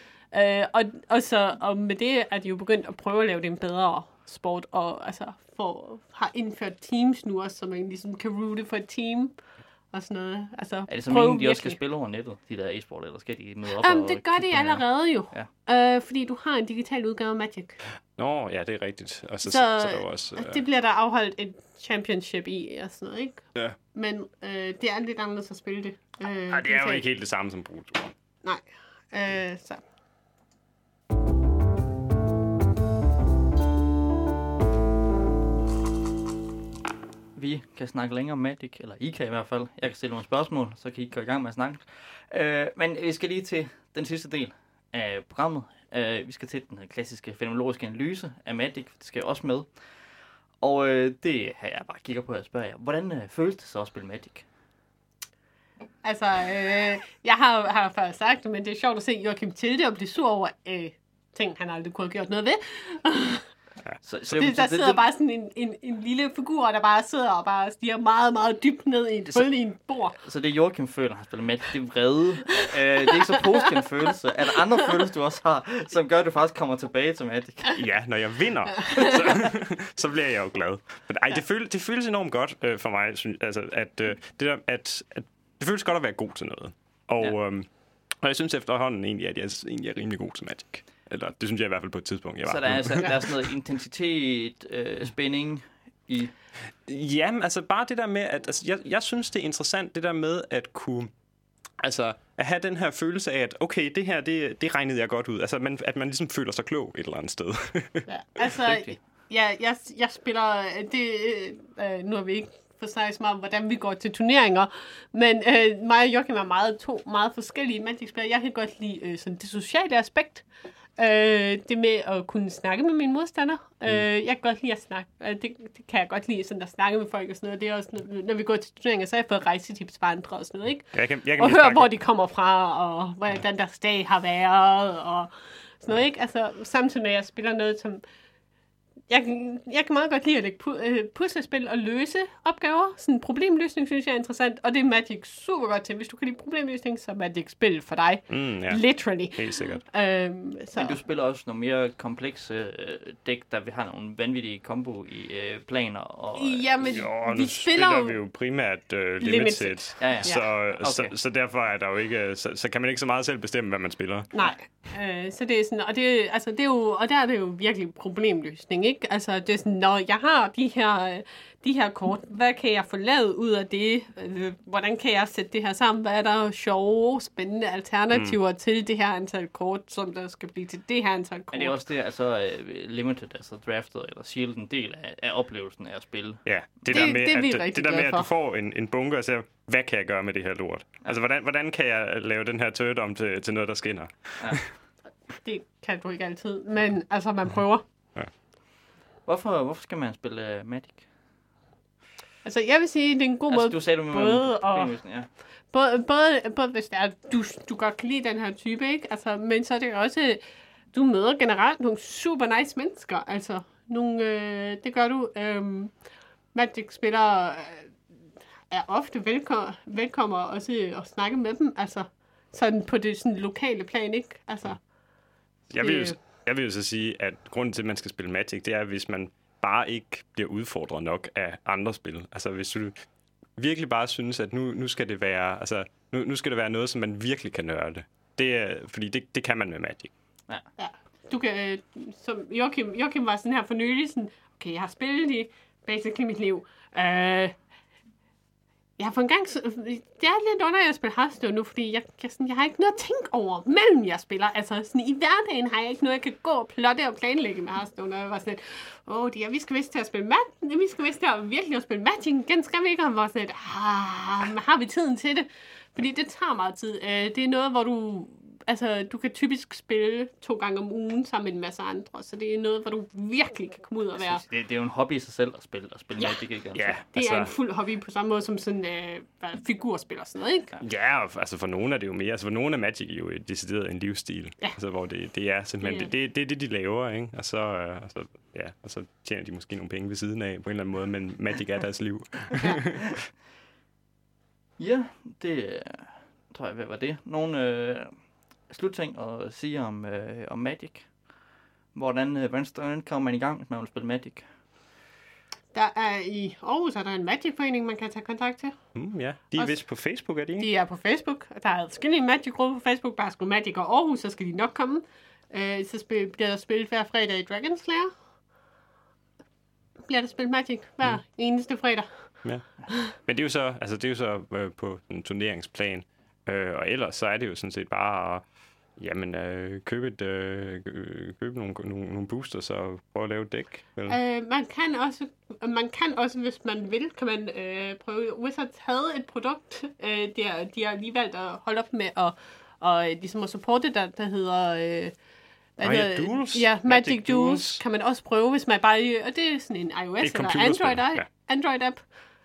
Og med det er de jo begyndt at prøve at lave det en bedre sport, og altså har indført teams nu også, så man ligesom kan roote for et team og sådan noget. Altså, er det så meningen, de også skal spille over nettet, de der e-sport, eller skal de møde op og det gør de allerede jo. Ja. Fordi du har en digital udgave af Magic. Nå, ja, det er rigtigt. Og så der også, det bliver der afholdt et championship i og sådan noget, ikke? Ja. Men det er lidt anderledes at spille det. Nej, det er jo ikke helt det samme som Pro-Tour. Nej. Så. Vi kan snakke længere om Magic, eller I kan i hvert fald. Jeg kan stille nogle spørgsmål, så kan I gå i gang med at snakke. Men vi skal lige til den sidste del af programmet. Vi skal til den klassiske fænomenologiske analyse af Magic. Det skal jeg også med. Og det har jeg bare kigger på at spørge jer. Hvordan føles det så at spille Magic? Altså, jeg har før sagt det, men det er sjovt at se Joachim Tilde og blive sur over ting, han aldrig kunne have gjort noget ved. Ja. Så der sidder bare sådan en lille figur, der bare sidder og bare stiger meget, meget dybt ned i et hul i en bord. Så det Joachim føler, han spiller Magic, det er vrede. Det er ikke så positiv en følelse. Er der andre følelser, du også har, som gør, at du faktisk kommer tilbage til Magic? Ja, når jeg vinder, så bliver jeg jo glad. Men, det føles enormt godt for mig, altså, at det føles godt at være god til noget. Og jeg synes efterhånden egentlig, at jeg egentlig er rimelig god til Magic. Eller det synes jeg i hvert fald på et tidspunkt, jeg var. Så der er sådan noget intensitet, spænding i... Jamen, altså bare det der med, at altså, jeg synes, det er interessant, det der med at kunne... Altså, at have den her følelse af, at okay, det her, det regnede jeg godt ud. Altså, at man ligesom føler sig klog et eller andet sted. Ja, altså, jeg spiller... nu har vi ikke fået snakket så meget om, hvordan vi går til turneringer, men mig og Joachim er to meget forskellige Magic-spillere. Jeg kan godt lide sådan det sociale aspekt. Det med at kunne snakke med mine modstandere. Jeg kan godt lide at snakke. Det kan jeg godt lide, sådan at snakke med folk og sådan noget. Det er også, når vi går til turneringer, så har jeg fået rejsetips fra andre og sådan noget, ikke? Jeg kan og høre, hvor de kommer fra, og hvordan deres dag har været, og sådan noget, ikke? Altså, samtidig med, at jeg spiller noget, som... Jeg kan meget godt lide at lægge puslespil og løse opgaver. Sådan problemløsning synes jeg er interessant, og det er Magic super godt til. Hvis du kan lide problemløsning, så er Magic spil for dig. Literally. Helt sikkert. Men du spiller også nogle mere komplekse dæk, der vi har nogle vanvittige kombo i planer. Og, jamen, vi spiller vi jo primært limited. Ja. Så derfor er der jo ikke, så kan man ikke så meget selv bestemme, hvad man spiller. Nej. Så det er sådan, og det er jo, og der er det jo virkelig problemløsning, ikke? Altså, det er sådan, når jeg har de her kort, hvad kan jeg få lavet ud af det? Hvordan kan jeg sætte det her sammen? Hvad er der sjove, spændende alternativer til det her antal kort, som der skal blive til det her antal kort? Men det er også det, altså limited, altså drafted eller shield, en del af oplevelsen af at spille. Ja, det der med, at du får en bunke og siger, hvad kan jeg gøre med det her lort? Ja. Altså, hvordan kan jeg lave den her turret om til noget, der skinner? Ja. Det kan du ikke altid, men altså, man prøver. Ja. Hvorfor skal man spille Magic? Altså, jeg vil sige, det er en god måde. Du sagde, både hvis det er, du godt kan lide den her type, ikke? Altså, men så er det også, du møder generelt nogle super nice mennesker. Altså, det gør du. Magic-spillere er ofte velkommer også at snakke med dem. Altså, sådan på det sådan lokale plan, ikke? Altså, jeg vil jo så sige, at grunden til, at man skal spille Magic, det er, hvis man bare ikke bliver udfordret nok af andre spil. Altså, hvis du virkelig bare synes, at nu skal det være, altså, nu skal det være noget, som man virkelig kan nørde. Fordi det kan man med Magic. Ja. Du kan, som Joachim var sådan her for nylig, sådan, okay, jeg har spillet i basically mit liv. Jeg har for en gang... Det er lidt under, at jeg spiller Hearthstone nu, fordi jeg har ikke noget at tænke over, mellem jeg spiller. Altså, sådan, i hverdagen har jeg ikke noget, jeg kan gå og plotte og planlægge med Hearthstone. Og jeg var sådan lidt, vi skal vist til at spille vi skal vist til at virkelig at spille Magic igen, skal vi ikke? Og var sådan lidt, har vi tiden til det? Fordi det tager meget tid. Det er noget, hvor du kan typisk spille 2 gange om ugen sammen med en masse andre, så det er noget, hvor du virkelig kan komme ud og være... Det er jo en hobby i sig selv at spille Magic, ikke? Altså. Ja, det er en fuld hobby på samme måde som sådan figurspil og sådan noget, ikke? Ja, altså for nogle er det jo mere. Altså for nogle er Magic jo decideret en livsstil. Ja. Altså hvor det er simpelthen... Det er det, de laver, ikke? Og så tjener de måske nogle penge ved siden af på en eller anden måde, men Magic er deres liv. Ja, det tror jeg, hvad var det? Nogle slutting at sige om Magic. Hvordan kommer man i gang, hvis man vil spille Magic? Der er i Aarhus, er der en Magic-forening, man kan tage kontakt til. Ja, de er vist på Facebook, er de ikke? De er på Facebook. Der er forskellige Magic-grupper på Facebook. Bare skriv Magic og Aarhus, så skal de nok komme. Så bliver der spillet hver fredag i Dragon Slayer. Bliver der spillet Magic hver eneste fredag. Ja. Men det er jo så, på en turneringsplan. Og ellers så er det jo sådan set bare at købe nogle boosters og prøve at lave et dæk. Man kan også, hvis man vil, kan man prøve. Wizards havde et produkt, de har lige valgt at holde op med og ligesom at supporte, der hedder... Duels? Ja, Magic Duels kan man også prøve, hvis man bare... Og det er sådan en iOS eller Android-app.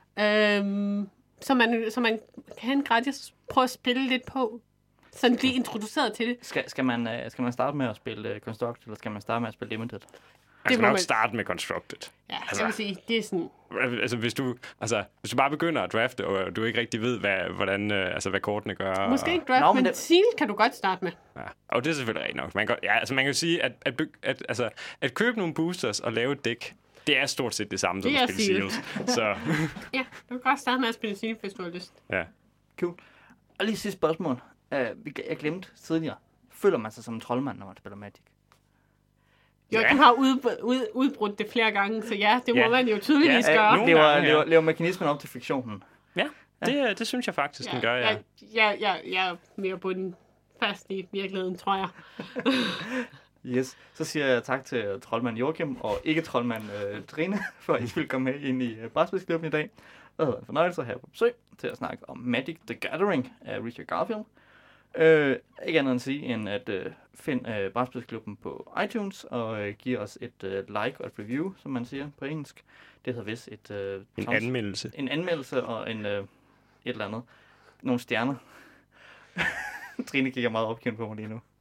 Så man kan gratis prøve at spille lidt på. Sådan blive introduceret til det. Skal man starte med at spille Constructed, eller skal man starte med at spille Limited? Man skal nok starte med Constructed. Ja, jeg vil sige, det er sådan... Altså, hvis du bare begynder at drafte, og du ikke rigtig ved, hvad kortene gør... Måske ikke draft, men Seal kan du godt starte med. Ja, og det er selvfølgelig rigtigt nok. Man kan jo sige, at købe nogle boosters og lave et dæk, det er stort set det samme som at spille Seals. Så. Ja, du kan godt starte med at spille Seal, hvis du har lyst. Ja. Cool. Og lige sidste spørgsmål. Jeg glemte tidligere. Føler man sig som en troldmand, når man spiller Magic? Jo, du har udbrudt det flere gange, så ja, det må man jo tydeligvis gøre. Lever mekanismen op til fiktionen? Ja, det synes jeg faktisk, den gør, ja. Jeg er mere på den fast i virkeligheden, tror jeg. Yes, så siger jeg tak til troldmand Joachim og ikke troldmand Trine, for at I vil komme med ind i Brætspilsklubben i dag. Det har været en fornøjelse at have på besøg til at snakke om Magic the Gathering af Richard Garfield. Ikke andet at sige, end at find Brætspilsklubben på iTunes og give os et like og et review, som man siger på engelsk. Det hedder vist en anmeldelse. En anmeldelse og et eller andet. Nogle stjerner. Trine kigger meget opgivet på mig lige nu.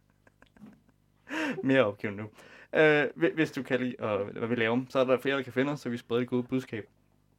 Mere opgivet nu. Hvis du kan lide, hvad vi laver, så er der flere, der kan finde os, så vi spreder det gode budskab.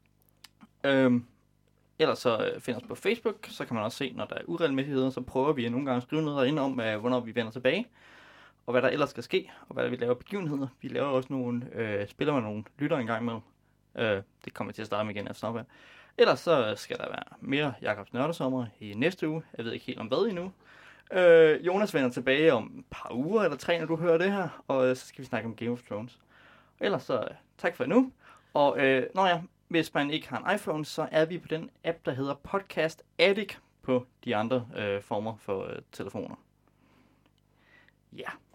Ellers så find os på Facebook, så kan man også se, når der er uregelmæssigheder, så prøver vi nogle gange at skrive noget derinde om, hvornår vi vender tilbage, og hvad der ellers skal ske, og hvad vi laver begivenheder. Vi laver også spiller med nogle lyttere en gang med. Det kommer til at starte med igen efter sommer. Ellers så skal der være mere Jakobs Nørdesommer i næste uge. Jeg ved ikke helt om hvad endnu. Jonas vender tilbage om et par uger eller 3, når du hører det her, og så skal vi snakke om Game of Thrones. Ellers så tak for nu. Og hvis man ikke har en iPhone, så er vi på den app, der hedder Podcast Addict på de andre former for telefoner. Ja.